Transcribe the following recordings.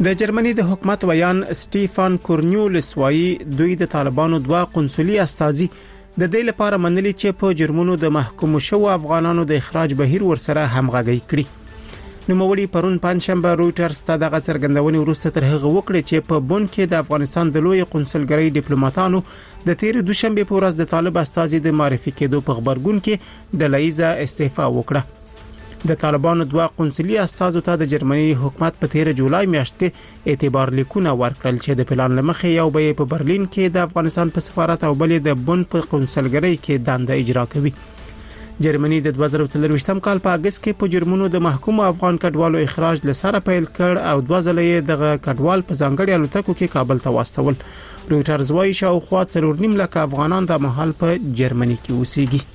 د جرمني د حکومت ویان سټيفان کورنیولس وایي دوی د طالبانو 2 قنصلي استازي د دې لپاره منلي چې په جرمونو د محکوم شو افغانانو د اخراج بهیر ورسره همغږي کړي. نوموړي پرون پنځشنبه رويټرز ته د څرګندونې وروسته تر هغه وکړي چې په بون کې د افغانستان د لوی قنصلګرۍ ډیپلوماټانو د تیر دوشنبه په ورځ د طالب استازي د معرفي کېدو په خبرګون کې د لایزه استعفا وکړه. د طالبانو 2 قنصلي استازو ته د جرمني حکومت په 13 جولای میاشت کې اعتبار لیکونه ورکړل چې د پلان لمخې یو به په برلین کې د افغانستان په سفارت او بل د بون په قنصلګرۍ کې دنده اجرا کوي. جرمني د 2023 کال په اگست کې په جرمونو د محکوم افغان کډوالو اخراج لسره پیل کړ او 2 ځله دغه کډوال په ځانګړي الوتکو کې کابل ته واستول. رويټرز وايي شاوخوا 4.5 لک افغانان د محل په جرمني کې اوسېږي.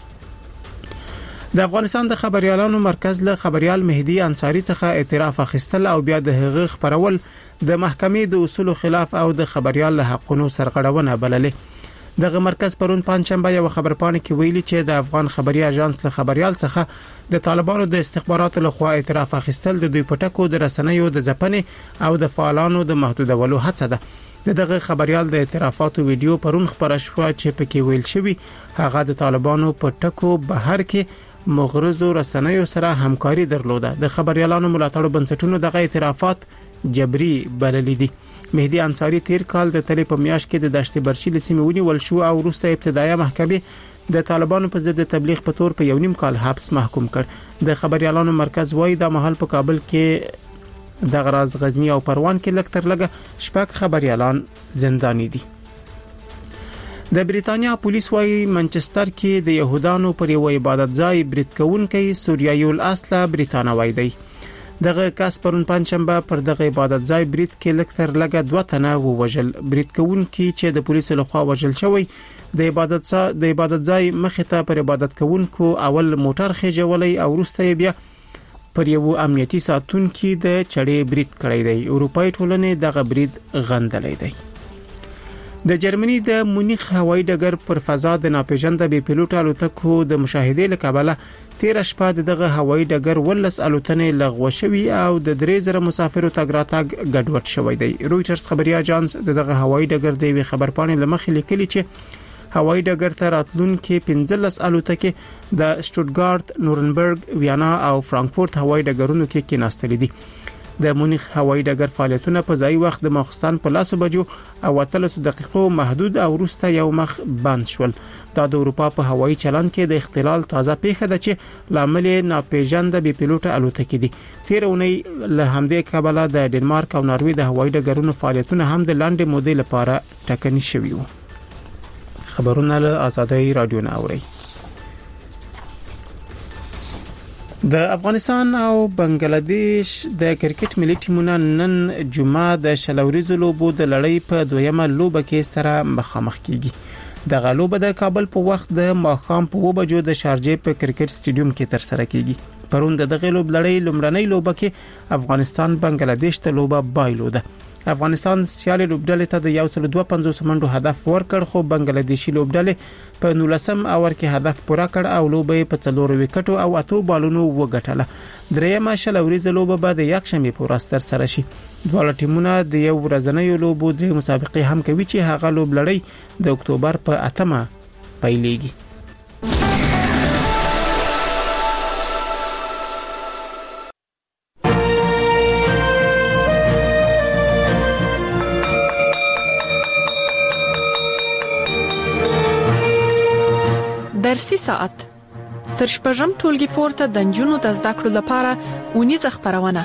د افغانستان د خبريالانو مرکز له خبريال مهدي انصاری څخه اعتراف اخیستل او بیا د هغه خبرول د محکمې د اصول خلاف او د خبريال له حقونو سرغړونه بللې. دغه مرکز پرون پنځشنبه یو خبرپاڼه کې ویلي چې د افغان خبري اژانس له خبريال څخه د طالبانو د استخباراتو له خوا اعتراف اخیستل د دوی پټکو د رسنیو د ځپنې او د فعالانو د محدودولو هڅه ده. دغه خبريال د اعترافاتو ویډیو پرون خبره شو چې پکې ویل شوی هغه د طالبانو پټکو بهر کې مغرضو رسنیو سره همکاري درلوده. د خبريالانو ملاتړو بنسټونو دغه اعترافات جبري بللي دي. مهدي انصاری تیر کال د تلې په میاشت کې د دشت برشي لسیمه ونیول شو او وروسته ابتدایي محکمې د طالبانو په ضد تبلیغ په تور په 1.5 کال حبس محکوم کړ. د خبريالانو مرکز وایي د محل په کابل کې د غراز غزنی او پروان کې لکتر لګه شپږ خبريالان زنداني دي. د بریتانیا پولیس وايي منچستر کې د يهودانو پر یو عبادت ځای برید کوونکی سوریایي الاصله بریتانوي دی. دغه کس پرون پنځشنبه پر دغه عبادت ځای برید کې لکتر لګه 2 تنه ووژل. برید کوونکی چې د پولیسو لخوا وژل شوی د عبادت ځای مخې ته پر عبادت کوونکو اول موټر خېجولې او وروسته بیا پر یو امنیتي ساتونکو د چړې برید کړی دی. اروپאי ټولنې دغه برید غندلې دی. د جرمني د مونیخ هوایي ډګر پر فضا د ناپېژانده بي پيلوټ الوتکو د مشاهده لکبله 13 شپه دغه هوایي ډګر ولس الوتنې لغوه شوی او د 3000 مسافرو تګ راتګ ګډوډ شوی دی. رويټرز خبري اژانس دغه هوایي ډګر د خبرپاڼې لمخې لیکلي چې هوایي ډګر ته راتلونکي 15 الوتکې د شټوتګارت، نورنبرګ، ویانا او فرانکفورت هوایي ډګرونو کې کېناستلې دي. د مونیخ هوایي ډګر فعالیتونه په ځای وخت د ماخستان په 10 بجو او 30 دقیقو محدود او وروسته یو مخ بند شول. دا د اروپا په هوایي چلن کې د اختلال تازه پیښه ده چې لامل ناپېژانده بي پيلوټ الوتکې دي. تیرونی له همدې کبله د ډنمارک او ناروې د هوایي ډګرونو فعالیتونه هم د لاندې مودې لپاره ټاکني شوي وو. خبرونه له آزادۍ رادیو نه اوري. د افغانستان او بنگلاديش د کرکټ ملي ټیمونو نن جمعه د شلوريزو لوبو د لړۍ په دویمه لوبه کې سره مخامخ کیږي. د غلوبه د کابل په وخت د ماښام په 2 بجو د شارجې په کرکټ سټیډیوم کې تر سره کیږي. پرون د دغه لوب لړۍ لومړنۍ لوبه کې افغانستان بنگلاديش ته لوبه بایلوده. افغانستان سیالي لوبډلې ته د 152 منډو هدف ورکړ خو بنگلاديشي لوبډلې په 19 اور کې هدف پوره کړ او لوبه په 4 وکټو او 8 بالونو وګټله. درېمه شلوريزه لوبه به د یکشنبه په ورځ تر سره شي. دواړه ټیمونه د یو ورځنۍ لوبو درې مسابقې هم کوي چې هغه لوبلړۍ د اکتوبر په 8مه پیلېږي. درسي ساعت تر شپږم ټولګي پورته د نجونو د زده کړو لپاره اونیزه خبرونه.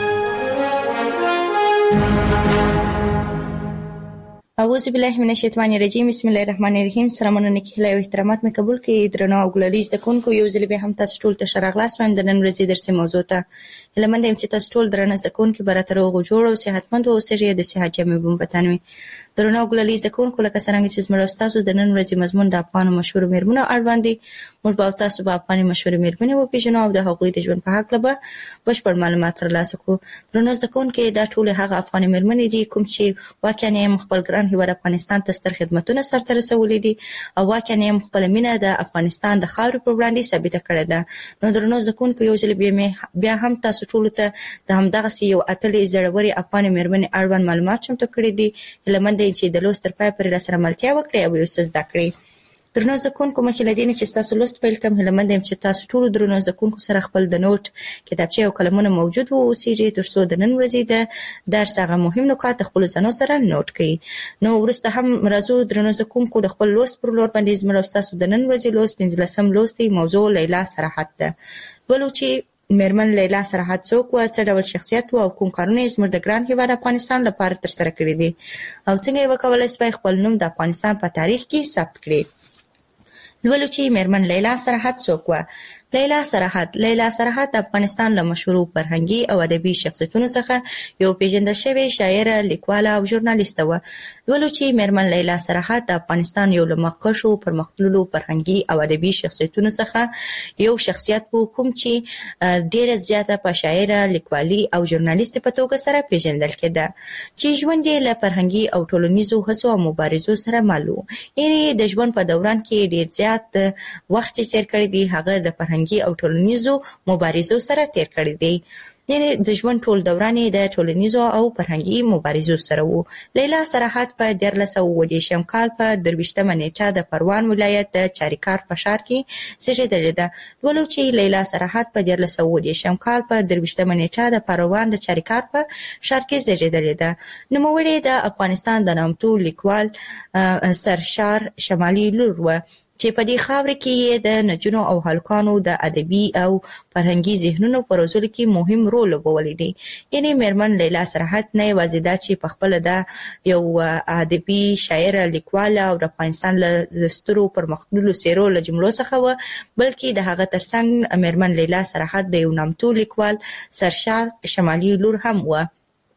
اعوذ بالله من الشیطان الرجیم. بسم الله الرحمن الرحیم. سلامونه نیکه او احترامات مې قبول کړئ. درنو او ګلالي زده کوونکو یو ځل به هم تاسو ټول ته شراغلاس وایم د نن ورځې درسي موضوع ته. لمنډه هم چې تاسو ټول درنه زده کوونکو براتر او جوړ او صحتمند او سړي د صحت جامې بمبتان وي. درنو او ګلالي زده کوونکو لکه څنګه چې زموږ تاسو د نن ورځې مضمون د افغان مشهور میرمنو اړوند موږ به تاسو په افغاني مشهورې میرمنې وپیژنو او د هغوی د ژوند په حق له بشپړ معلومات ترلاسه کړو. درنو زده کوونکي، دا ټول هغه افغاني میرمنې دي کوم چې واقعا یې خپل ګران هیواد افغانستان ته ستر خدمتونه سرته رسولي دي او واقعا یې خپل مینه د افغانستان د خاورې پر وړاندې ثابته کړې ده. نو درنو زده کوونکي، یو ځل بیا هم تاسو ټول ته د همدغه یو اتلې زړورې افغاني میرمنې اړوند معلومات چمتو کړي دي. هیله دی چې د لوست تر پای پورې راسره ملتیا وکړئ او یو څه زده کړئ. درنو زده کوونکو، مخکې له دې نه چې ستاسو لوست پیل کړم، هیله مند یم چې تاسو ټولو درنو زده کوونکو سره خپل د نوټ کتابچې او قلمونه موجود واوسیږي ترڅو د نن ورځې د درس هغه مهم نکات د خپلو ځانو سره نوٹ کړئ. نو وروسته هم راځو درنو زده کوونکو د خپل لوست پر لور باندې زموږ او ستاسو د نن ورځې لوست 15 لوست دی. موضوع لیلا صراحت ده. ولو چې میرمن لیلا صراحت څوک و، څه ډول شخصیت و او کوم کارونه یې زموږ د ګران هیواد افغانستان لپاره ترسره کړي دي او څنګه یې وکولای شي خپل نوم د افغانستان په تاریخ کې ثبت کړي. ولو چې میرمن لیلا صراحت څوک و. لیلا صراحت د افغانستان له مشهورو فرهنګي او ادبي شخصیتونو څخه یو پیژندل شوی شاعره، لیکواله او ژورنالیسته و. ولو چې میرمن لیلا صراحت د افغانستان یو له مخکښو پرمختللو فرهنګي او ادبي شخصیتونو څخه یو شخصیت و کوم چې ډیره زیاته په شاعره، لیکوالي او ژورنالیست په توګه سره پیژندل کېده، چې ژوند یې له فرهنګي او ټولنیزو هڅو او مبارزو سره مل و. یعنې د ژوند په دوران کې ډیر زیات وخت چې تیر کړی دی هغه د فرهنګي او ټولنیزو مبارزو سره تیر کړی دی. یعنې د ژوند ټول دوران یې د ټولنیزو او فرهنګي مبارزو سره و. لیلا صراحت په 1930 کال په 23 نیټه د پروان ولایت د چاریکار په ښار کې زیږېدلې ده. ولو چې لیلا صراحت په 1930 کال په 23 نیټه د پروان د چاریکار په ښار کې زیږېدلې ده. نوموړې د افغانستان د نامتو لیکوال سرشار شمالي لور و چې په دې خاوره کې یې د نجونو او هلکانو د ادبي او فرهنګي ذهنونو په روزلو کې مهم رول لوبولی دی. یعنې میرمن لیلا صراحت نه یوازې دا چې په خپله د یو ادبي شاعره، لیکواله او د افغانستان له سترو پرمختللو څېرو له جملو څخه و، بلکې د هغه ترڅنګ میرمن لیلا صراحت د یو نامتو لیکوال سرشار شمالي لور هم و.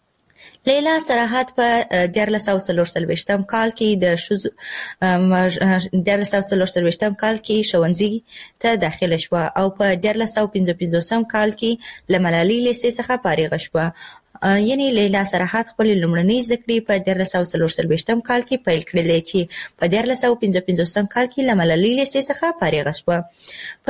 لیلا صراحت په 1940 کال کې د 1940 کال کې ښوونځي ته داخله شوه او په 1955 کال کې له ملالۍ لیسې څخه فارغه شوه. یعنی لیلا صراحت خپل لومړنۍ زده کړې په 1940 کال کې پیل کړلې چې په 1955 کال کې له ملالۍ لیسې څخه فارغه شوه. په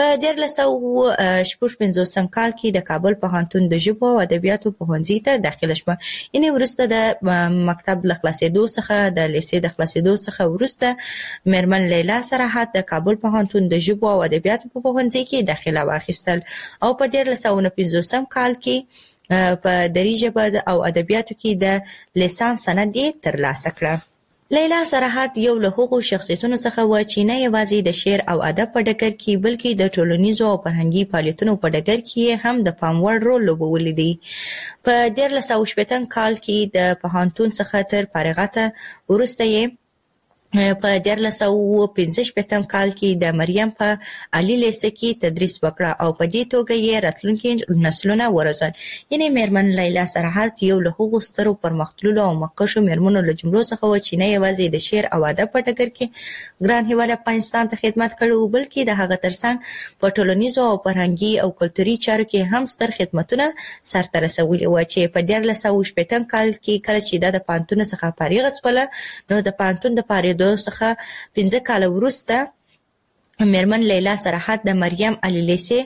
1955 کال کې د کابل پوهنتون د ژبو او ادبیاتو پوهنځي ته داخله شوه. یعنی وروسته د مکتب له خلاصېدو څخه د لیسې د خلاصېدو څخه وروسته میرمن لیلا صراحت د کابل پوهنتون د ژبو او ادبیاتو په پوهنځي کې داخله واخیستل او په 1959 کال کې په دري ژبه او ادبیاتو کې د لیسانس سند یې ترلاسه کړه. لیلا صراحت یو له هغو شخصیتونو څخه و چې نه یوازې د شعر او ادب په ډګر کې بلکې د ټولنیزو او فرهنګي فعالیتونو په ډګر کې هم د پام وړ رول لوبولی دی. په 1960 کال کې د پوهنتون څخه تر فارغته وروسته یې په 1965 کال کې د مریم په علي لیسه کې تدریس وکړه او په دې توګه یې راتلونکي نسلونه وروزل. یعنې میرمن لیلا صراحت یو له هغو سترو پرمختللو او مخکښو میرمنو له جملو څخه و چې نه یوازې د شعر او ادب په ډګر کې ګران هیواد افغانستان ته خدمت کړی و، بلکې د هغه ترڅنګ په ټولنیزو او فرهنګي او کلتوري چارو کې هم ستر خدمتونه سرته رسولي و چې په 1960 کال کې کله چې د پوهنتون څخه فارغه شوله نو د پوهنتون د فارغېدو څخه 15 کال وروسته میرمن لیلا صراحت د مریم علي لیسې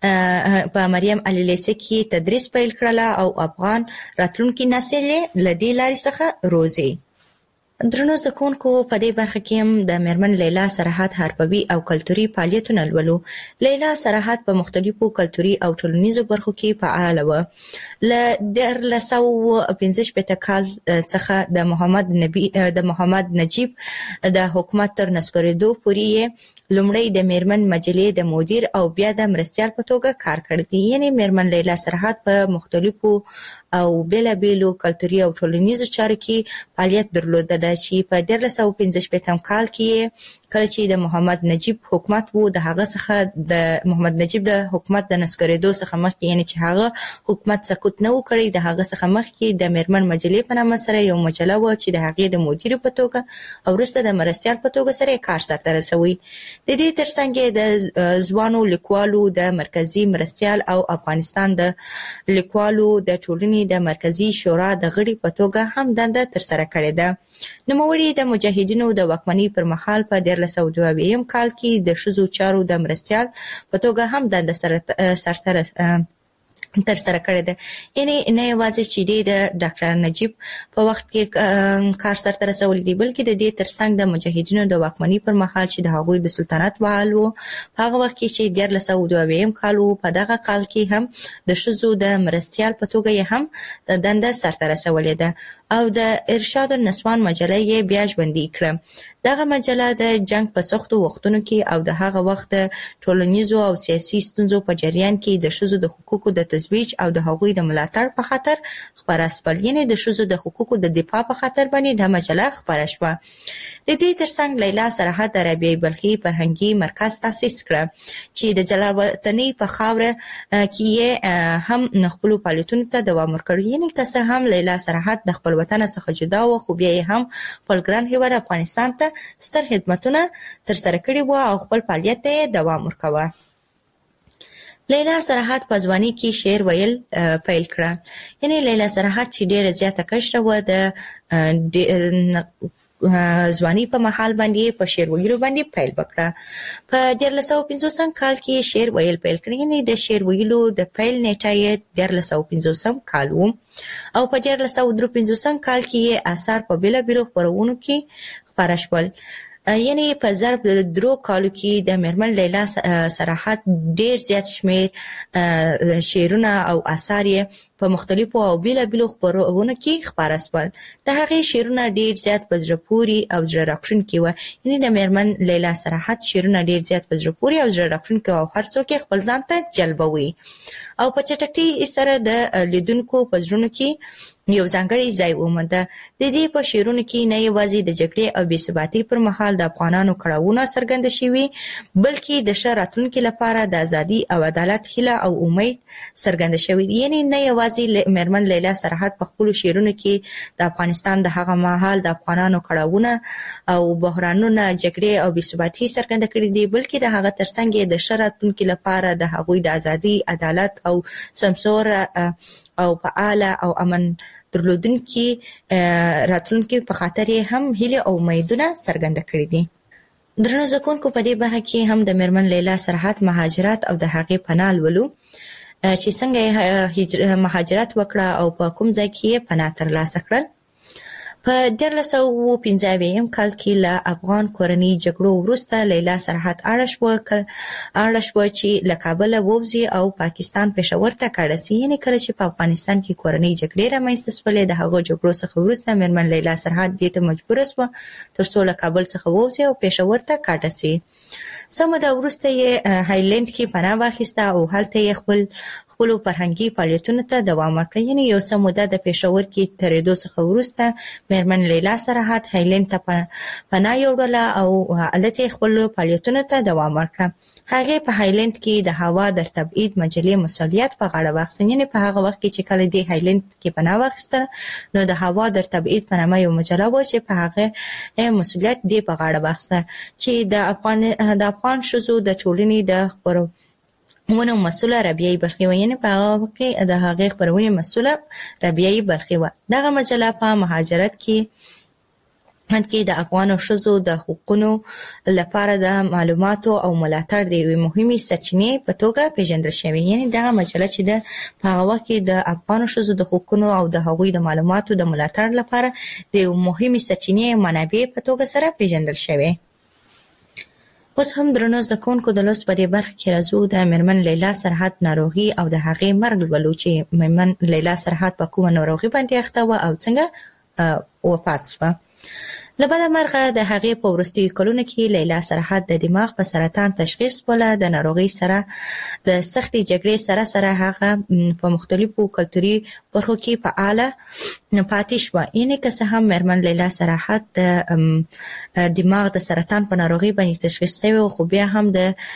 کې تدریس پیل کړله او افغان راتلونکي نسل یې له دې لارې څخه روزي. درنو زده کوونکو، په دې برخه کې هم د میرمن لیلا صراحت حرفوي او کلتوري فعالیتونه لولو. لیلا صراحت په مختلفو کلتوري او ټولنیزو برخو کې فعاله وه. له 1965 کال څخه د محمد نجیب د حکومت تر نسکورېدو پورې لومړی د میرمن مجلې د مدیر او بیا د مرستیال په توګه کار کړی دی. یعنې میرمن لیلا صراحت په مختلفو او بیلابیلو کلتوري او ټولنیزو چارو کې فعالیت درلوده چې په 1965 کال کې کله چې د محمد نجیب حکومت وو د هغه څخه د محمد نجیب د حکومت د نسکورېدو څخه مخکې یعنی چې هغه حکومت سقوط نه وکړي د هغه څخه مخکې د میرمن مجلې په نامه سره یو مجله و چې د هغې د مدیر په توګه او وروسته د مرستیال په توګه سره کار سرته رسوي. د دې ترڅنګ د ځوانو لیکوالو د مرکزی مرستیال او افغانستان د لیکوالو د ټولنې د مرکزی شورا د غړي په توګه هم دنده ترسره کړې ده. نوموړي د مجاهدینو د واکمنۍ پر مهال په 1922 کال کې د ښځو چارو د مرستیال په توګه هم دنده ترسره کړې ده. یعنی نه یوازې چې د ډاکټر نجیب په وخت کې کار سرته رسولی دی بلکې د دې ترڅنګ د مجاهدینو د واکمنۍ پر مهال چې د هغوی د سلطنت وحال وو په هغه وخت کې چې 1922 کال وو په دغه کال کې هم د ښځو د مرستیال په توګه یې هم دنده سرته رسولې ده او د ارشاد النسوان مجله یې بیا ژوندۍ کړه. دغه مجله د جنگ په سختو وختونو کې او د هغه وخت ټولنیزو او سیاسي ستونزو په جریان کې د ښځو د حقوقو د تزویج او د هغوی د ملاتړ په خاطر خپره شول. یعنی د ښځو د حقوقو د دفاع په خاطر باندې د مجله خپره شوه. د دې ترڅنګ لیلا سرحد د رابعه بلخي فرهنګي مرکز تاسیس کړ چې د جلال وطنۍ په خاوره کې هم خپل فعالیتونو ته دوام ورکړ. یعنی که څه هم لیلا سرحد د خپل وطن څخه جدا و خو بیا یې هم خپل ګران هیواد افغانستان ته ستر خدمتونه ترسره کړي وو او خپل فعالیت ته دوام ورکاوه. لیلا سرحد په ځوانۍ کې شعر ویل پیل کړه. یعنی لیلا سرحد چې ډیره زیاته کشره و د ځواني په محل باندې په شعر ویلو باندې پیل وکړه. په 1950 کال کې شعر ویل پیل کړ. یعنی د شعر ویلو د پیل نیټه یې 1950 کال و او په 1953 کال کې اثر په بیلابیلو خپرونو کې خپاره شول. یعنی په ضرب د 3 کالو کې د میرمن لیلا سرحد ډیر زیات شمیر شعرونه او آثار یې په مختلفو او بیلابیلو خپرونو کې خپاره شول. د هغې شعرونه ډیر زیات په زړه پورې او زړه راښکونکي وو. یعنی د میرمن لیلا سرحد شعرونه ډیر زیات په زړه پورې او زړه راښکونکي او هر څوک یې خپل ځان ته جلبوي او په چټکۍ سره د لیدونکو په زړونو کې یو ځانګړی ځای ومونده. د دې په شعرونو کې نه یوازې د جګړې او بې ثباتۍ پر مهال د افغانانو کړاوونه څرګنده شوي بلکې د ښه راتلونکي لپاره د ازادي او عدالت هیله او امید څرګنده شوي. یعنی نه یوازې میرمن لیلا سرحد په خپلو شعرونو کې د افغانستان د هغه مهال د افغانانو کړاوونه او بحرانونه جګړې او بې ثباتۍ څرګنده کړي دي بلکې د هغه ترڅنګ یې د ښه راتلونکي لپاره د هغوی د ازادي عدالت او سمسور او فعاله او امن درلودونکي راتلونکي په خاطر یې هم هیله او امیدونه څرګنده کړي دي. درنو زکونکو په دې برخه کې هم د میرمن لیلا سرحد مهاجرت او د هغې پناه لولو چې څنګه مهاجرت وکړه او په کوم ځای کې پناه ترلاسه کړل. په 1915 کال کې له افغان کورنۍ جګړو وروسته لیلا سرحد اړه شوه چې له کابله ووځي او پاکستان پېښور ته کډه سي. یعنې کله چې په افغانستان کې کورنۍ جګړې رامنځته شولې د هغو جګړو څخه وروسته میرمن لیلا سرحد دې ته مجبوره شوه تر څو له کابل څخه ووځي او پېښور ته کډه سي. څه موده وروسته یې هایلند کې پناه واخیسته او هلته یې خپلو فرهنګي فعالیتونو ته دوام ورکړ. یعنې یو څه موده د پېښور کې تېرېدو څخه وروسته میرمن لیلا سرحد هایلند ته پناه یوړله او هلته یې خپلو فعالیتونو ته دوام ورکړه. هغې په هایلند کې د هوا در تبعید مجلې مسؤلیت په غاړه واخیست. یعنې په هغه وخت کې چې کله دې هایلند کې پناه واخیسته نو د هوا در تبعید په نامه یو مجله وه چې په هغه مسؤلیت دې په غاړه واخیسته چې د افغان ښځو د ټولنې د خپرونو مسؤله رابعه بلخي وه. یعنې په هغه وخت کې د هغې خپرونې مسؤله رابعه بلخي وه. دغه مجله په مهاجرت کې د افغانو ښځو د حقوقو لپاره د معلوماتو او ملاتړ د یوې مهمې سرچینې په توګه پیژندل شوې. یعنې دغه مجله چې په هغه وخت کې د افغانو ښځو د حقوقو او د هغوی د معلوماتو د ملاتړ لپاره د یوې مهمې سرچینې منابع په توګه سره پیژندل شوې. اوس هم درنو زده کوونکو د لوست په دې برخه کې راځو د میرمن لیلا سرحد ناروغي او د هغې مرګ لولو چې میرمن لیلا سرحد په کومه ناروغي باندې اخته وه او څنګه وفات شوه. لبد مرغه د هغې په وروستیو کلونو کې لیلا سرحد د دماغ په سرطان تشخیص ولا د ناروغي سره د سختي جګړې سره هغه په مختلفو کلتوري برخو کې فعاله پاتې شوه. یعنې که څه هم مېرمن لیلا سرحد د دماغ د سرطان په ناروغي باندې تشخیص شوی، خو بیا هم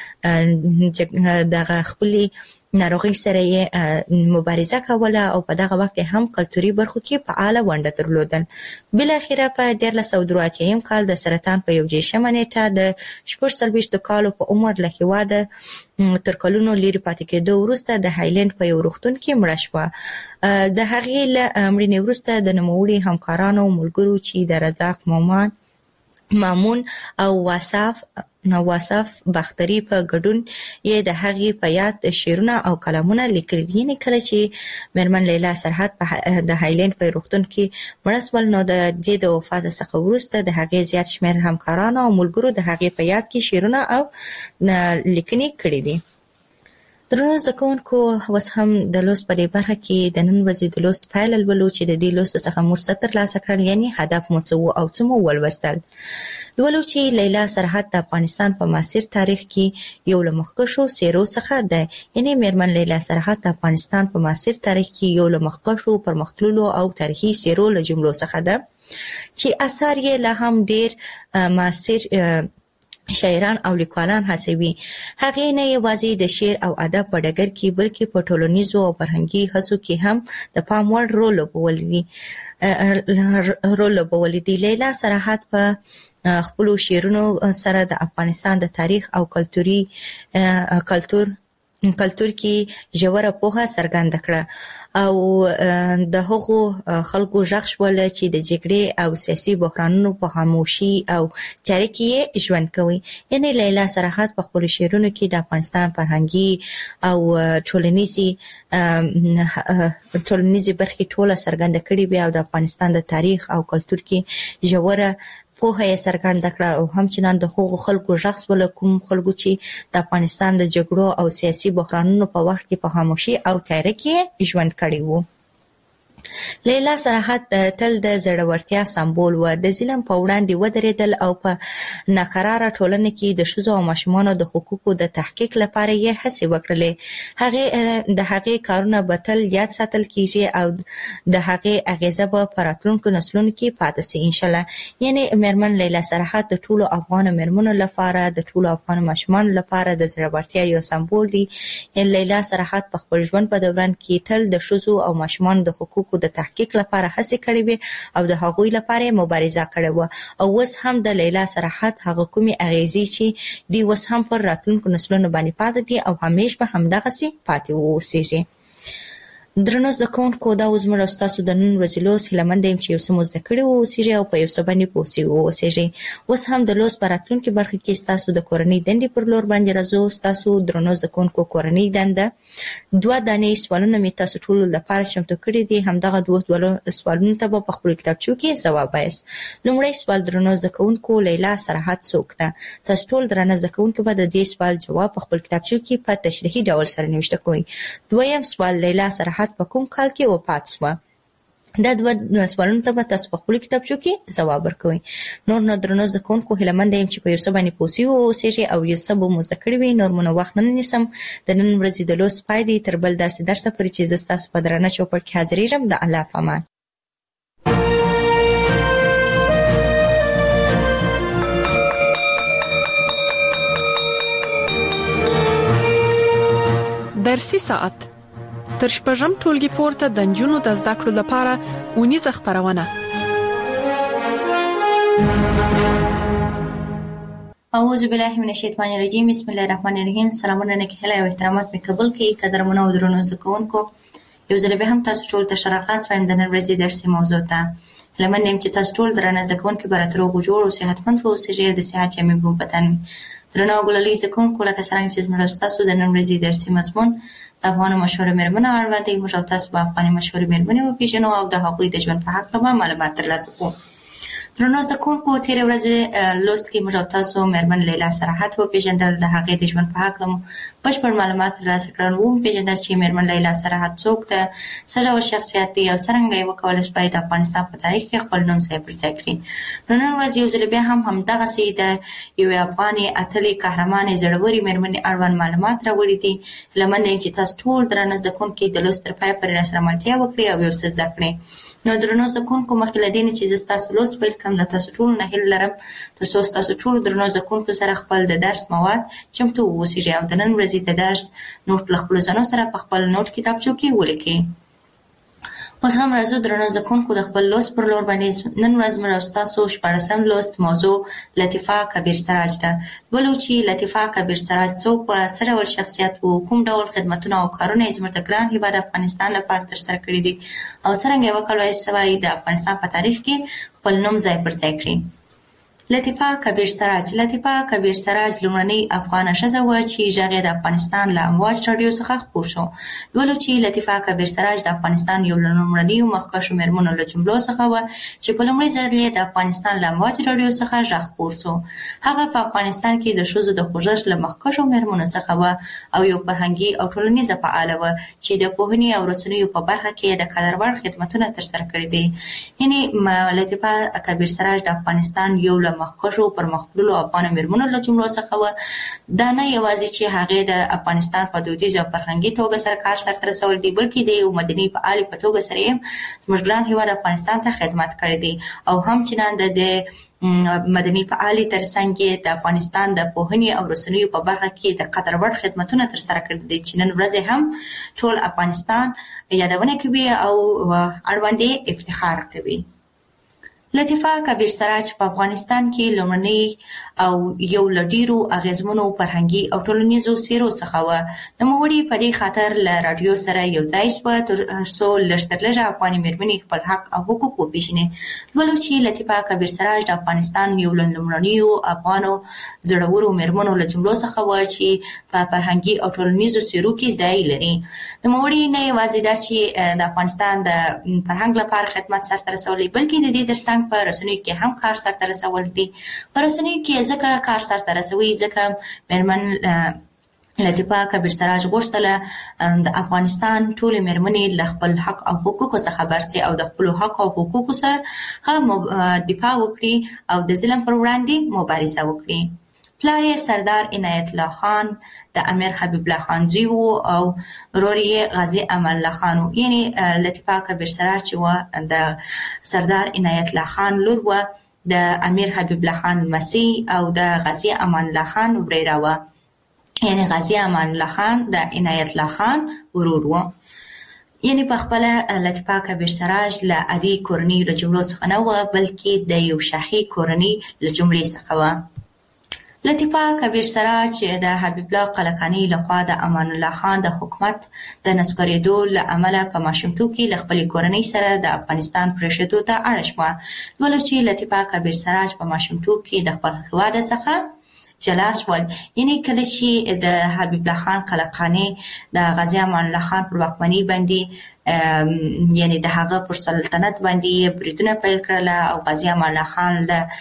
د خپلې ناروغي سره مبارزه کوله او په دغه وخت هم کلتوري برخو کې فعاله ونډه درلودل. بل اخیره په 1983 کال د سرطان په 21 نیټه د 46 کالو په عمر له هیواده تر کلونو لري پاتې کېدو وروسته د هایلند په یو روغتون کې مړه شوه. د هغې له مړینې وروسته د نوموړي همکارانو او ملګرو چې د رزاق مامون او واصف بختري په ګډون یې د هغې په یاد شعرونه او کلامونه لیکلي دي. یعنې کله چې مېرمن لیلا سرحد د هایلند په روغتون کې مړه شول، نو د دې د وفات څخه وروسته د هغې زیات شمېر همکارانو او ملګرو د هغې په یاد کې شعرونه او لیکنې کړي دي. درنو زده کوونکو، اوس هم د لوست په دې برخه کې د نن ورځې د لوست پایله لولو چې د دې لوست څخه موږ څه ترلاسه کړل، یعنې هدف مو څه و او څه مو ولوستل. لولو چې لیلا سرحد د افغانستان په معاصر تاریخ کې یو له مخکښو څېرو څخه ده. یعنې مېرمن لیلا سرحد د افغانستان په معاصر تاریخ کې یو له مخکښو پرمختللو او تاریخي څېرو له جملو څخه ده چې اثار یې لا هم ډېر معاصر شاعران او لیکوالان هڅوي. هغې نه یوازې د شعر او ادب په ډګر کې بلکې په ټولنیزو او فرهنګي هڅو کې هم د پام وړ رول لوبولی دی. لیلا سرحد په خپلو شعرونو سره د افغانستان د تاریخ او کلتور کې ژوره پوهه څرګنده کړه او د هغو خلکو غږ شول چې د جګړې او سیاسي بحرانونو په خاموشي او تیاره کې ژوند کوي. یعنې لیلا سرحد په خپلو شعرونو کې د افغانستان فرهنګي او ټولنیزې برخې ټوله څرګنده کړې وې او د افغانستان د تاریخ او کلتور کې ژوره پوهه یې څرګنده کړه او همچنان د هغو خلکو غږ شول کوم خلکو چې د افغانستان د جګړو او سیاسي بحرانونو په وخت کې په خاموشي او تیاره کې ژوند کړی وو. لیلا سرحد تل د زړورتیا سمبول و. د ظلم په وړاندې ودرېدل او په ناقراره ټولنه کې د ښځو او ماشومانو د حقوقو د تحقیق لپاره یې هڅې وکړلې. د هغې کارونه به تل یاد ساتل کیږي او د هغې اغیزه به په راتلونکو نسلونو کې پاتې سي انشاءالله. یعنې مېرمن لیلا سرحد د ټولو افغان مېرمنو لپاره، د ټولو افغان ماشومانو لپاره د زړورتیا یو سمبول دی. لیلا سرحد په خپل ژوند په دوران کې تل د ښځو او ماشومانو د حقوقو د تحقیق لپاره هڅې کړې وې او د هغوی لپاره مبارزه کړې وه او اوس هم د لیلا سرحد هغه کومې اغیزې چې دی اوس هم پر راتلونکو نسلونو باندې پاتې دي او همیش به همدغسې پاتې واوسېږي. درنو زده کوونکو، دا اوس زموږ او ستاسو د نن ورځې لوست هیله یم چې یو څه مو زده کړي واوسېږي او په یو څه باندې پوه سوي واوسېږئ. اوس هم د لوست په راتلونکي برخه کې ستاسو د کورنۍ دندې پر لور باندې راځو. ستاسو درنو زده کوونکو کورنۍ دنده 2 دانې سوالونه مې تاسو ټولو لپاره چمتو کړي دي. همدغه 2 سوالونو ته به په خپلو کتابچو کې ځواب وایاست. لومړی سوال: درنو زده کوونکو، لیلا سرحد څوک ده؟ تاسو ټول درنه زده کوونکو به د دې سوال جواب په خپل کتابچو کې په تشریحي ډول سره نوشته کوئ. دویم سوال: لیلا سرحد په کوم کال کې وفات شوه؟ دا 2 سوالونو ته به تاسو په خپلو کتابچو کې ځواب ورکوئ. نور نو درنو زده کوونکو، هیله یم چې په یو څه باندې پوه سوي واوسېږئ او یو څه به مو زده کړي وي. نور مو نه وخت نه نیسم. د نن ورځې د لوست پای دی. تر بل داسې درسه پورې چې زه ستاسو په درانه چوپړ کې حاضرېږم. د الله په امان. درسي ساعت تر شپږم ټولګي پورته د نجونو د زده کړو لپاره اونیزه خپرونه. اعوذ بالله من الشیطان الرجیم. بسم الله الرحمن الرحیم. سلامونه نیک هیله او احترامات مې قبول کړئ. قدرمنو او درنو زده کوونکو، یو ځل بیا هم تاسو ټول ته ښه راغلاست وایم د نن ورځې درسي موضوع ته. هیله یم چې تاسو ټول درنه زده کوونکي به راته روغ جوړ او صحتمند واوسئ او د صحت جامې په بدن وي. درنو او ګلالي زده کوونکو، لکه څرنګه چې زموږ ستاسو د نن ورځې درسي مضمون د افغانو مشهورو مېرمنو اړوند دی. موږ او تاسو به افغاني مشهورې مېرمنې وپېژنو او د هغوی د ژوند په هکله به معلومات ترلاسه کړو. درنو زکونکو تیر ورځ لوست کې موږ تاسو مېرمن لیلا صراحت و پیژندل د هغې د ژوند په حق لمو بشپړ معلومات ترلاسه کړل وو پیژندل چې مېرمن لیلا صراحت څوک ده څه ډول شخصیت دی او څنګه یې وکولای شي د افغانستان په تاریخ کې خپل نوم ځای پر ځای کړي. نن ورځ یو ځل بیا هم دغه سي د یو افغاني اتلې قهرمانې زړوري مېرمنې اړوند معلومات راوړي دي. لمنده چې تاسو ټول درنه زکونکو د لوست تر پای پورې راسره ملتیا وکړي او یو څه زده کړئ. نو درنو زکونکو مخکې له دې چې تاسو لوست پیل کوم د تاسو ټول نه هیله لرم ترڅو تاسو ټول درنو زکونکو سره خپل د درس مواد چمتو وسیږي او د نن ورځې د درس نوټ له خپل ځانو سره په خپل نوٹ کتابچو کې ولیکئ. اوس هم راځو درنو زکونکو د خپل لوست پر لور باندې. نن ورځ موږ تاسو شپږم لوست موضوع لطیفه کبیر سراج ده. ولو چې لطیفه کبیر سراج څوک و څه ډول شخصیت و کوم ډول خدمتونه او کارونه یې زموږ د ګران هیواد افغانستان لپاره ترسره کړي دي او څنګه یې وکولای شي د افغانستان په تاریخ کې خپل نوم ځای پر ځای کړي. لطیفه کبیر سراج. لطیفه کبیر سراج لومړنۍ افغانه ښځه وه چې غږ د افغانستان له امواج راډیو څخه خپور شو. ولو چې لطیفه کبیر سراج د افغانستان یو له لومړنیو مخکښو مېرمنو له جملو څخه وه چې په لومړي ځل یې د افغانستان له امواج راډیو څخه غږ خپور شو. هغه په افغانستان کې د ښځو د خوځښت له مخکښو مېرمنو څخه وه او یو فرهنګي او ټولنیزه فعاله وه چې د پوهنې او رسنیو په برخه کې د قدر وړ خدمتونه ترسره کړي دي. یعنې لطیفه کبیر سراج د افغانستان یو له مخکښو پرمختللو افغان مېرمنو له جملو څخه وه. دا نه یوازې چې هغې د افغانستان په دودیز او فرهنګي توګه سره کار سرته رسولی دی بلکې د یو مدني فعالې په توګه سره یې زموږ ګران هېواد افغانستان ته خدمت کړی دی او همچنان د مدني فعالې ترڅنګ یې د افغانستان د پوهنې او رسنیو په برخه کې د قدر وړ خدمتونه ترسره کړي دي چې نن ورځ هم ټول افغانستان یادونه کوي او اړوند یې افتخار کوي. لطیفه کبیر سراج په افغانستان کې لومړنۍ او یو له ډېرو اغېزمنو فرهنګي او ټولنیزو څېرو څخه وه. نوموړې په دې خاطر له راډیو سره یو ځای شوه ترڅو لږ تر لږه افغاني مېرمنې خپل حق او حقوق وپېژني. ولو چې لطیفه کبیر سراج د افغانستان یو له لومړنیو افغانو زړورو مېرمنو له جملو څخه وه چې په فرهنګي او ټولنیزو څېرو کې ځای لري. نوموړې نه یوازې دا چې د افغانستان د فرهنګ لپاره خدمت سرته رسولی بلکې د دې ترڅنګ په رسنیو کې هم کار سرته رسول دي. په رسنیو کې ځکه کار سرته رسوي ځکه مېرمن لطیفه کبیر سراج غوښتله د افغانستان ټولې مېرمنې له خپل حق او حقوقو څخه خبر سي او د خپلو حق او حقوقو سره هم دفاع وکړي او د ظلم پر وړاندې مبارزه وکړي. پلار یې سردار عنایت الله خان د امیر حبیب الله خان زوی و او ورور یې غازي امان الله خان و. یعنې لطیفه کبیر سراج چې وه د سردار عنایت الله خان لور وه، د امیر حبیب الله خان لمسۍ او د غازي امان الله خان وريره وه. یعنې غازي امان الله خان د عنایت الله خان ورور و. یعنې په خپله لطیفه کبیر سراج له عادي کورنۍ له جملو څخه نه وه بلکې د یو شاهي کورنۍ له جملې څخه وه. لطیفه کبیر سراج د حبیب الله قلقانی لخوا د امان الله خان د حکومت د نسکورېدو له امله په ماشومتوب کې له خپلې کورنۍ سره د افغانستان پرېښودو ته اړ شوه. ولو چې لطیفه کبیر سراج په ماشومتوب کې د خپل هېواد څخه جلا شول. یعنې کله چې د حبیب الله خان قلقانی د غازي امان الله خان پر واکمنۍ باندې یعنی د هغه پر سلطنت باندې بریدونه پیل کړل او غازي امان الله خان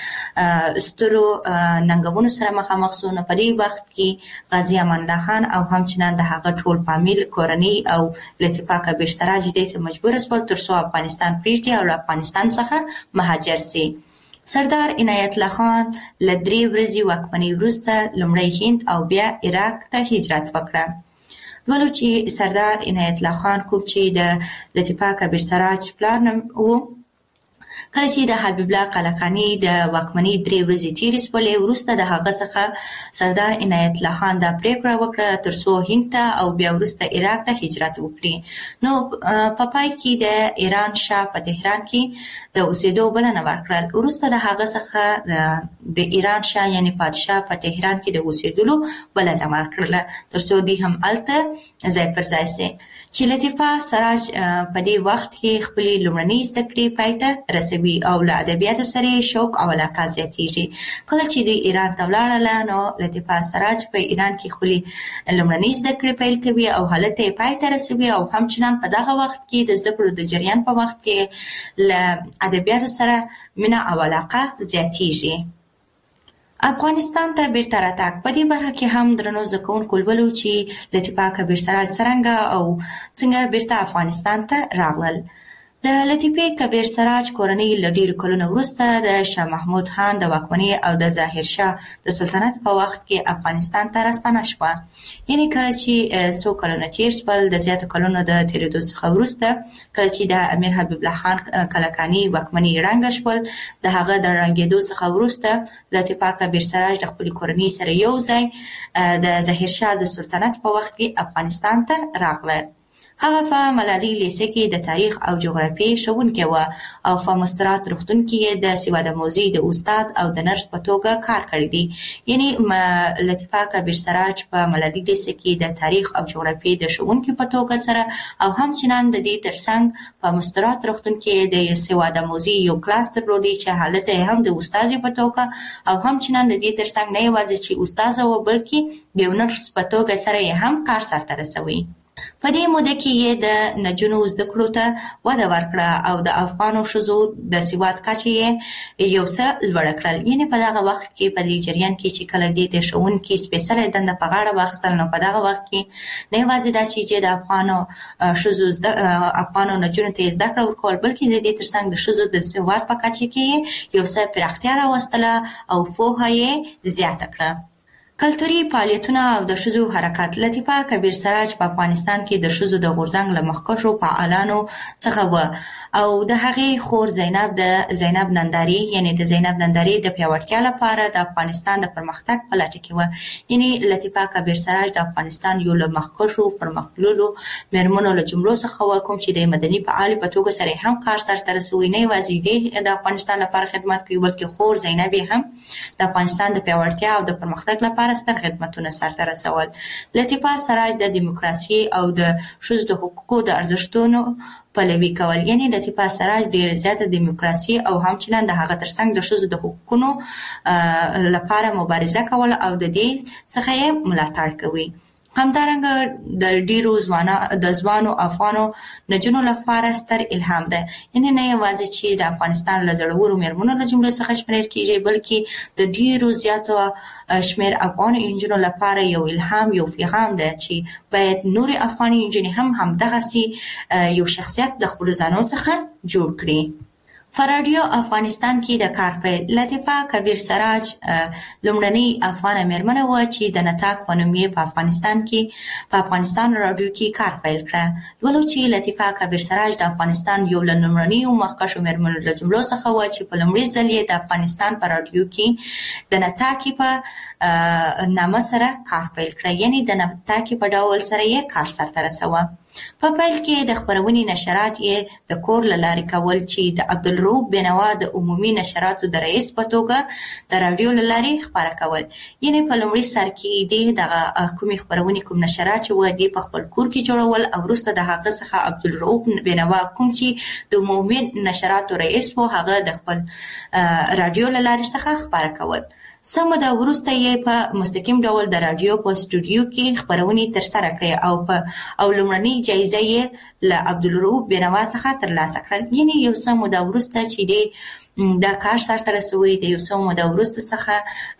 له سترو ننګونو سره مخامخ شو. نو په دې وخت کې غازي امان الله خان او همچنان د هغه ټول فامیل کورنۍ او لطیفه کبیر سراج دې ته مجبور شول ترڅو افغانستان پرېږدي او له افغانستان څخه مهاجر سي. سردار عنایت الله خان له 3 ورځې واکمنۍ وروسته لومړی هند او بیا عراق ته هجرت وکړه. ولو چې سردار عنایت الله خان کوم چې د لطیفه کبیر سراج پلار نوم و، کله چې د حبیب الله قلقانی د واکمنۍ 3 ورځې تېرې شولې وروسته د هغه څخه سردار عنایت الله خان دا پرېکړه وکړه ترڅو هند ته او بیا وروسته عراق ته هجرت وکړي. نو په پای کې د ایران شاه په تهران کې د اوسېدو بلنه ورکړل. وروسته د هغه څخه د ایران شاه یعنی پادشاه په تهران کې د اوسېدلو بلنه ورکړله ترڅو دوی هم هلته ځای پر ځای سي. چې لطیفه سراج په دې وخت کې خپلې لومړنۍ زده کړې پای ته رسوي. کوي او له ادبیاتو سره شوق او علاقه زیاتیږي. کله چې د ایران ته ولاړله نو لطیفه سراج په ایران کې خپلې لومړنۍ زده کړې پیل کوي او هلته یې پای ته رسوي او همچنان په دغه وخت کې د زده کړو د جریان په وخت کې له ادبیاتو سره مینه او علاقه زیاتیږي. افغانستان ته بیرته راتګ په دې برخه کې هم درنو زده کوونکو ولولو چې لطیفه کبیر سراج څرنګه او څنګه بیرته افغانستان ته راغلل. د لطیفه کبیر سراج کورنۍ له ډېرو کلونو وروسته د شاه محمود خان د واکمنۍ او د ظاهر شاه د سلطنت په وخت کې افغانستان ته راستنه شوه. یعنې کله چې څو کلونه تېر شول د زیاتو کلونو د تېرېدو څخه وروسته کله چې د امیر حبیب الله خان کلکاني واکمنۍ ړنګه شول د هغه د ړنګېدو څخه وروسته لطیفه کبیر سراج د خپلې کورنۍ سره یو ځای د ظاهر شاه د سلطنت په وخت کې افغانستان ته راغله. هغه په ملالۍ لیسې کې د تاریخ او جغرافیې ښوونکې وه او په مسترات روغتون کې یې د سواد موزي د استاد او د نرس په توګه کار کړی دی. یعنې لطیفه کبیر سراج په ملالۍ لیسې کې د تاریخ او جغرافیې د ښوونکې په توګه سره او همچنان د دې ترڅنګ په مسترات روغتون کې د سواد موزي یو کلاس درلودی چې هلته هم د استاد په توګه او همچنان د دې ترڅنګ نه یوازې چې استاد و بلکې د یو نرس په توګه سره یې هم کار سرته رسوي. په دې موده کې یې د نجونو زده کړو ته وده ورکړه او د افغانو ښځو د سواد کچه یې یو څه لوړه کړل. یعنې په دغه وخت کې په دې جریان کې چې کله دې د ښوونکي سپېڅلې دنده په غاړه واخیستل نو په دغه وخت کې نه یوازې دا چې د افغانو ښځو افغانو نجونو ته یې زده کړه ورکول بلکې د دې ترڅنګ د ښځو د سواد په کچه کې یو څه پراختیا راوستله او پوهه یې زیاته کړه. کلتوري فعالیتونه او د ښځو حرکت. لطیفه کبیر سراج په افغانستان کې د ښځو د غورځنګ له مخکښو فعالانو څخه و او د هغې خور زینب ننداري یعنې د زینب ننداري د پیاوړتیا لپاره د افغانستان د پرمختګ په لټه کې و. یعنې لطیفه کبیر سراج د افغانستان یو له مخکښو پرمختللو مېرمنو له جملو څخه و کوم چې د مدني فعالې په توګه سره هم کار سرته رسوي. نه یوازې د افغانستان لپاره خدمت کوي بلکې خور زینب هم د افغانستان د پیاوړتیا او د پرمختګ لپاره ستر خدمتونه سرته رسول. لطیفه سراج د دیموکراسي او د ښځو د حقوقو د ارزښتونو پلوي کول. یعنې لطیفه سراج ډېره زیاته دیموکراسي او همچنان د هغه ترڅنګ د ښځو د حقوقو لپاره مبارزه کول او د دې څخه یې ملاتړ کوي. همدارنګه د ډیرو ځوانو افغانو نجونو لپاره ستر الهام ده. یعنې نه یوازې چې د افغانستان له زړورو مېرمنو له جملې څخه شمېرل کېږي بلکې د ډیرو زیاتو شمېر افغانو نجونو لپاره یو الهام یو پیغام ده چې باید نورې افغاني نجونې هم همدغسې یو شخصیت د خپلو ځانو څخه جوړ کړي. په راډیو افغانستان کې د کار پیل. لطیفه کبیر سراج لومړنۍ افغانه مېرمنه وه چې د نطاق په نوم یې په افغانستان راډیو کې کار پیل کړه. لولو چې لطیفه کبیر سراج د افغانستان یو له لومړنیو مخکښو مېرمنو له جملو څخه وه چې په لومړي ځل یې د افغانستان په راډیو کې د نطاقې په نامه سره کار پیل کړه. یعنې د نطاقې په ډول سره یې کار سرته رسوه. په پیل کې د خپرونې نشرات یې د کور له لارې کول چې د عبدالرؤف بینوا د عمومي نشراتو د رئیس په توګه د راډیو له لارې خپاره کول. یعنې په لومړي سر کې دې دغه کومې خپرونې کوم نشرات چې وه دې په خپل کور کې جوړول او وروسته د هغه څخه عبدالرؤف بینوا کوم چې د عمومي نشراتو رئیس و هغه د خپل راډیو له لارې څخه خپاره کول. څه موده وروسته یې په مستقیم ډول د راډیو په سټوډیو کې خپرونې ترسره کړې او لومړنۍ جایزه یې له عبدالرؤف بینوا څخه ترلاسه کړل. یعنې یو څه موده وروسته چې دا کار سرته رسوي د یو څه موده وروسته څخه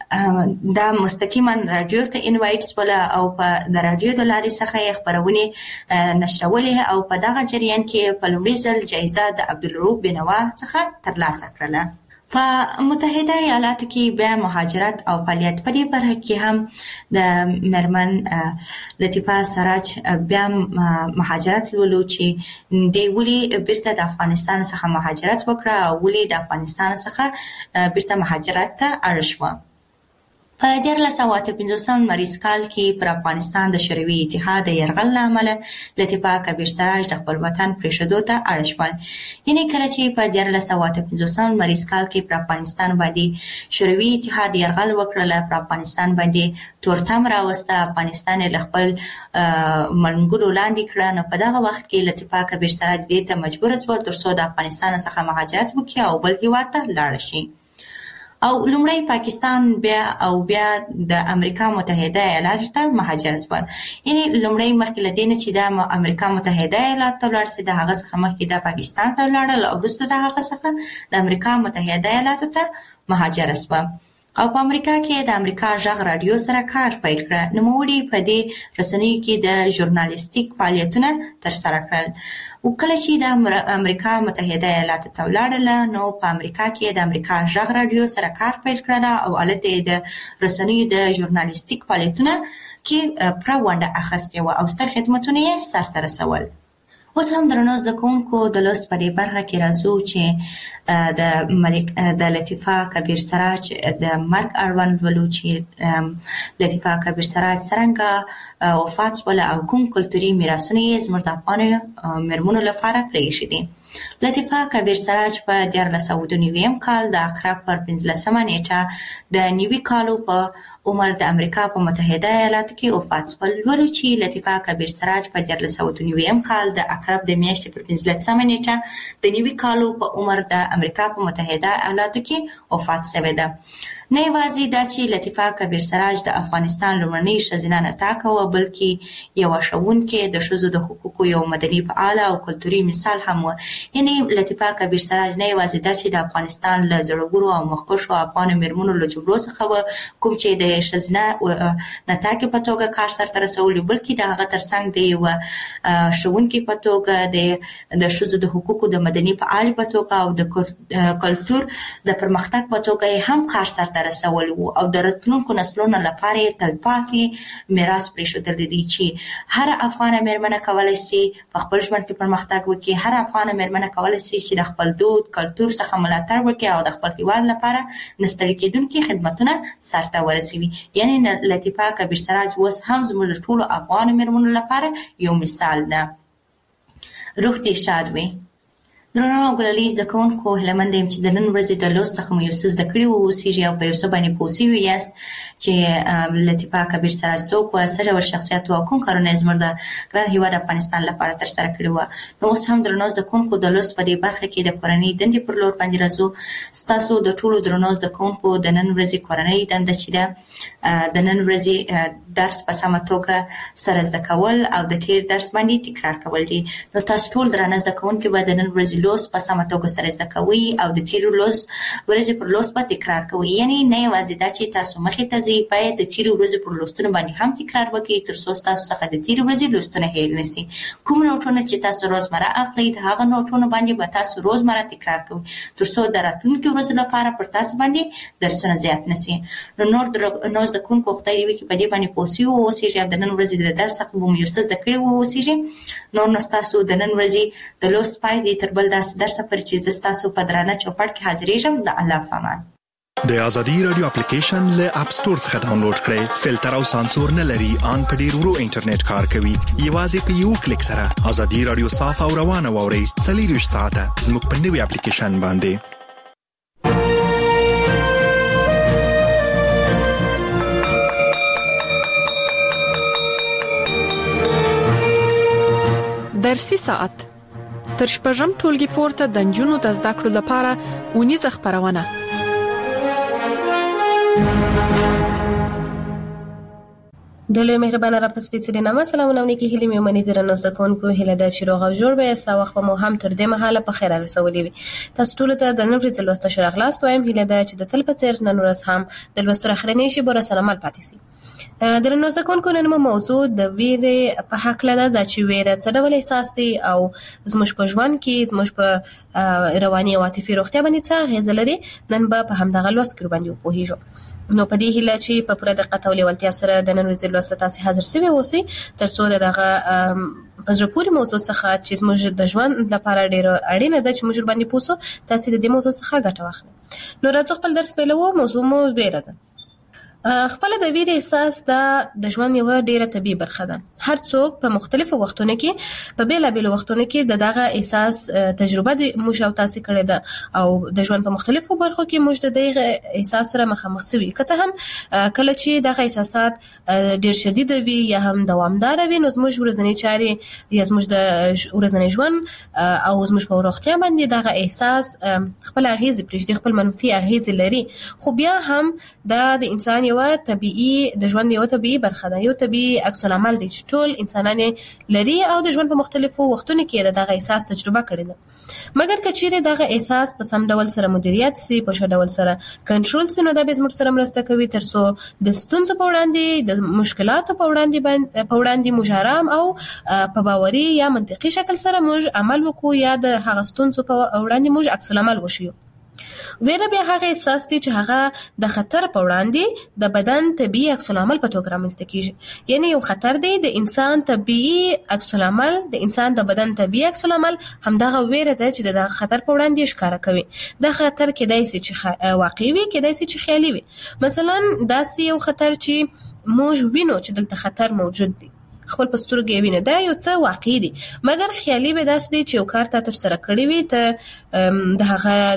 دا مستقیما راډیو ته انوایټ شول او په د راډیو د لارې څخه یې خپرونې نشرولې او په دغه جریان کې په لومړي ځل جایزه د عبدالرؤف بینوا څخه ترلاسه کړله. په متحده ایالاتو کې بیا مهاجرت او فعالیت. په دې برخه کې هم د مېرمن لطیفه سراج بیا مهاجرت لولو چې دی ولې بیرته د افغانستان څخه مهاجرت وکړه او ولې د افغانستان څخه بیرته مهاجرت ته اړ شوه. په 1950 لمریز کال کې پر افغانستان د شوروي اتحاد د یرغل له امله لطیفه کبیر سراج د خپل وطن پرېښودو ته اړ شول. یعنې کله چې په 1950 لمریز کال کې پر افغانستان باندې شوروي اتحاد یرغل وکړل، پر افغانستان باندې تورتم راوسته، افغانستان له خپل منګولو لاندې کړه، نو په دغه وخت کې لطیفه کبیر سراج دې ته مجبور شول ترڅو د افغانستان څخه مهاجرت وکړي او بل هېواد ته لاړ شي. او لومړی پاکستان بیا د امریکا متحده ایالاتو ته مهاجر شول. یعنی لومړی مخکې له دې نه چې د امریکا متحده ایالاتو ته ولاړ شي، د هغه څخه مخکې د پاکستان ته ولاړل او وروسته د هغه څخه د امریکا متحده ایالاتو ته مهاجر شول. او په امریکا کې د امریکا غږ رادیو سره کار پیل کړ. نوموړي په دې رسنیو کې د ژورنالیستیک فعالیتونه ترسره کړل. او کله چې د امریکا متحده ایالاتو ته ولاړل، نو په امریکا کې د امریکا غږ رادیو سره کار پیل کړل او هلته د رسنیو د ژورنالیستیک فعالیتونه کې پوره ونډه اخیستې وه او ستر خدمتونه یې سرته رسول. اوس هم درنو زده کوونکو د لوست په دې برخه کې راځو چې د لطیفه کبیر سراج د مرګ اړوند ولو چې لطیفه کبیر سراج څرنګه وفات شول او کوم کلتوري میراثونه یې زموږ د افغانو میرمنو لپاره پرېښي دي. لطیفه کبیر سراج په 1992 کال د اکراب پر 15 نیټه د نیوي کالو په عمر د امریکا په متحده ایالاتو کې وفات شول. ولو چې لطیفه کبیر سراج په 1992 کال د اکراب د میاشتې پر 15 نیټه د نیوي کالو په عمر د امریکا په متحده ایالاتو کې وفات شوی ده. نه یوازې دا چې لطیفه کبیر سراج د افغانستان لومړنۍ ښځینه نطاقه وه، بلکې یوه ښوونکې، د ښځو د حقوقو یو مدني فعاله او کلتوري مثال هم وه. یعنې لطیفه کبیر سراج نه یوازې دا چې د افغانستان له زړورو او مخکښو افغانو میرمنو له جملو څخه وه، کوم چې د ښځینه نطاقې په توګه کار سرته رسولی، بلکې د هغه ترڅنګ د یوه ښوونکې په توګه، د ښځو د حقوقو د مدني فعالې په توګه او د کلتور د پرمختګ په توګه یې هم کار سرته رسول وو او د راتلونکو نسلونو لپاره یې تلپاتې میراث پرېښودلی دی چې هر افغانه میرمنه کولی شي په خپل ژوند کې پرمختګ وکړي. هر افغانه میرمنه کولی شي چې د خپل دود کلتور څخه ملاتړ وکړي او د خپل هېواد لپاره نه ستړي کېدونکي خدمتونه سرته ورسوي. یعنې لطیفه کبیر سراج اوس هم زموږ د ټولو افغانو میرمنو لپاره یو مثال ده. روح دې شاد وي. درنو ګلالي زده کوونکو، هیله مند یم چې د نن ورځې د لوست څخه مو یو څه زده کړي واوسیږي او په یو څه باندې پوه شوي یاست چې لطیفه کبیر سراج څوک وه، څه ډول شخصیت وه او کوم کارونه یې زموږ د ګران هېواد افغانستان لپاره ترسره کړي وه. نو اوس هم درنو زده کوونکو د لوست په دې برخه کې د کورنۍ دندې پر لور باندې راځو. ستاسو د ټولو درنو زده کوونکو د نن ورځې کورنۍ دنده چې ده د نن ورځې درس په سمه توګه سره زده کول او د تیر درس باندې تکرار کول دي. نو تاسو ټول درانه زده کوونکي به د نن ورځې لوست په سمه توګه سره زده کوئ او د تیرو ورځې پر لوست به تکرار کوئ. یعنې نه یوازې دا چې تاسو مخې ته ځئ، باید د تیرو ورځې پر لوستونو باندې هم تکرار وکړئ ترڅو ستاسو څخه د تیرو ورځې لوستونه هیر نه شي. کوم نوټونه چې تاسو روزمره اخلئ، د هغه نوټونو باندې به تاسو روزمره تکرار کوئ ترڅو د راتلونکو ورځو لپاره پر تاسو باندې درسونه زیات نه شي. نو زده کوونکو خدای دې وکړي په دې باندې پوه شوي واوسیږي او د نن ورځې د درس څخه به مو یو څه زده کړي واوسیږي. نو ستاسو د نن ورځې د لوست پای دی تر بل داسې درس پورې چې زه ستاسو په درانه چوپړ کې حاضرېږم. د الله په امان. د ازادي رادیو اپلیکیشن له اپ سټور څخه ډاونلوډ کړئ. فلټر او سانسور نه لري، ان په ډیر ورو انټرنیټ کار کوي. یوازې په یو کلیک سره ازادي رادیو صاف او روانه واورئ. 24 ساعته زموږ په نوي اپلیکیشن باندې. درسي ساعت تر شپږم ټولګي پورته د نجونو د زده کړو لپاره اونیزه خپرونه. د لوی مهربانه را په سپېڅلي نامه سلامونه او نیکې هیلې مې ومنئ. درنو زده کوونکو، هیله ده چې روغ او جوړ به یاست او وخت به مو هم تر دې مهاله په خیر رسولی وي. تاسو ټولو ته د نن ورځې لوست ښه راغلاست وایم. هیله ده چې د تل په څېر نن ورځ هم د لوستو اخرنۍ شېبو راسره مل پاتې شي. درنو زده کوونکو، نن مو موضوع د ویرې په هکله ده، دا چې ویره څه ډول احساس دی او زموږ په ژوند کې زموږ په رواني او عاطفي روغتیا باندې څه اغېزه لري. نن به په همدغه لوست کې ورباندې وپوهېږو. نو په دې هیله چې په پوره دقت او لیوالتیا سره د نن ورځې لوست تاسو حاضر شوي اوسئ ترڅو دغه په زړه پورې موضوع څخه چې زموږ د ژوند لپاره ډېره اړینه ده چې موږ ورباندې پوه شو، تاسو د دې موضوع څخه ګټه واخلئ. نو راځو خپل درس پیلوو. موضوع مو ویره ده. خپل د ویرې احساس د ژوند یو ډیره طبيعي برخه ده. هر څوک په مختلفو وختونو کې په بیلابیلو وختونو کې دغه احساس تجربه د موږ او تاسو کړی ده او د ژوند په مختلفو برخو کې موږ د دغه احساس سره مخامخ شوي. که څه هم کله چې دغه احساسات ډیر شدید وي یا هم دوامدار وي نو زموږ ورځنی چارې یا زموږ د ورځنی ژوند او زموږ په روغتیا باندې دغه احساس خپل اغیز پرېږدي، خپل منفي اغیز لري. خو بیا هم د انسان یو طبيعي د ژوند یو طبيعي برخه ده، یو طبيعي عکس العمل دی چې ټول انسانان لري او د ژوند په مختلفو وختونو کې دغه احساس تجربه کړی ده. مګر کچېره دغه احساس په سم ډول سره مدیریت سي، په ښه ډول سره کنټرول سي، نو دا به زموږ سره مرسته کوي ترڅو د ستونزو په وړاندې، د مشکلاتو په وړاندې موږ آرام او په باوري یا منطقي شکل سره موږ عمل وکړو یا د هغه ستونزو په وړاندې موږ عکس العمل وشو. ویره بیا هغه احساس دی چې هغه د خطر په وړاندې د بدن طبيعي عکس العمل په توګه رامنځته کیږي. یعنی یو خطر دی د انسان طبيعي عکس العمل، د انسان د بدن طبيعي عکس العمل همدغه ویره ده چې د خطر په وړاندې ښکارا کوي. د خطر کېدای شي چې واقعي وي، کېدای شي چې خیالي وي. مثلا داسې یو خطر چې موږ وینو چې دلته خطر موجود دی، خپل پسترګې ویني، دا یو څه واقعي دي. مګر خیالي به داسې دی چې یو کار ته تر سره کړی وي، ته د هغه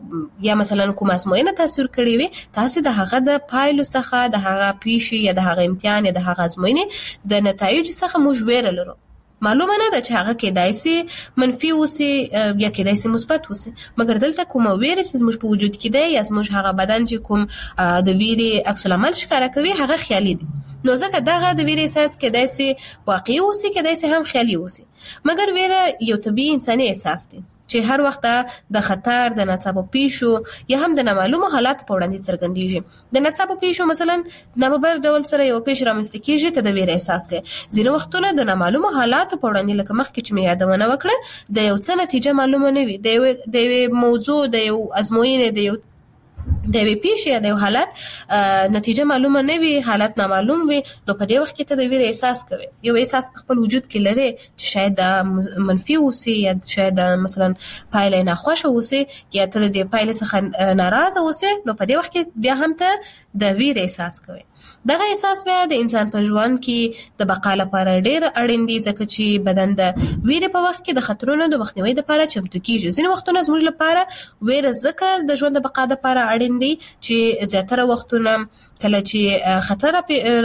د یا مثلا کوم ازموینه تصویر کړی وي، تاسو د هغه د پایلو څخه، د هغه پیښې یا د هغه امتحان یا د هغه ازموینې د نتایج څخه موږ ویره لرو. معلومه نه ده چې هغه کېدای شي منفي وسی یا کېدای شي مثبت وسی. مګر دلته کومه ویره چې زموږ په وجود کې ده یا زموږ هغه بدن چې کوم د ویرې عکس العمل ښکارا کوي هغه خیالي دي. نو ځکه دغه د ویرې احساس کېدای شي واقعي وسی، کېدای شي هم خیالي وسی. مګر ویره یو طبيعي انساني احساس دی چې هر وخت د خطر، د ناڅاپه پیښو یا هم د نامعلومو حالاتو په وړاندې څرګندېږي. د ناڅاپه پیښو مثلا نامبر ډول سره یو پیښه رامنځته کیږي، ته د ویرې احساس کوي. ځینې وختونه د نامعلومو حالاتو په وړاندې لکه مخکې چې مې یادونه وکړه د یو څه نتیجه معلومه نه وي، د یو موضوع، د یو ازموینې، د یو پیښې یا د یو حالت نتیجه معلومه نه وي، حالت نامعلوم وي، نو په دې وخت کې ته د ویرې احساس کوي. یو احساس په خپل وجود کې لري چې شاید منفي وسی یا شاید مثلا پایله ناخوښه وسی یا ته د دې پایله څخه ناراضه وسی، نو په دې وخت کې بیا هم ته د ویرې احساس کوي. دغه احساس بیا د انسان په ژوند کې د بقا لپاره ډېر اړین دی، ځکه چې بدن د ویرې په وخت کې د خطرونو د مخنیوي لپاره چمتو کیږي. ځینې وختونه زموږ لپاره ویره ځکه د ژوند د بقا لپاره اړین دی چې زیاتره وختونه کله چې خطر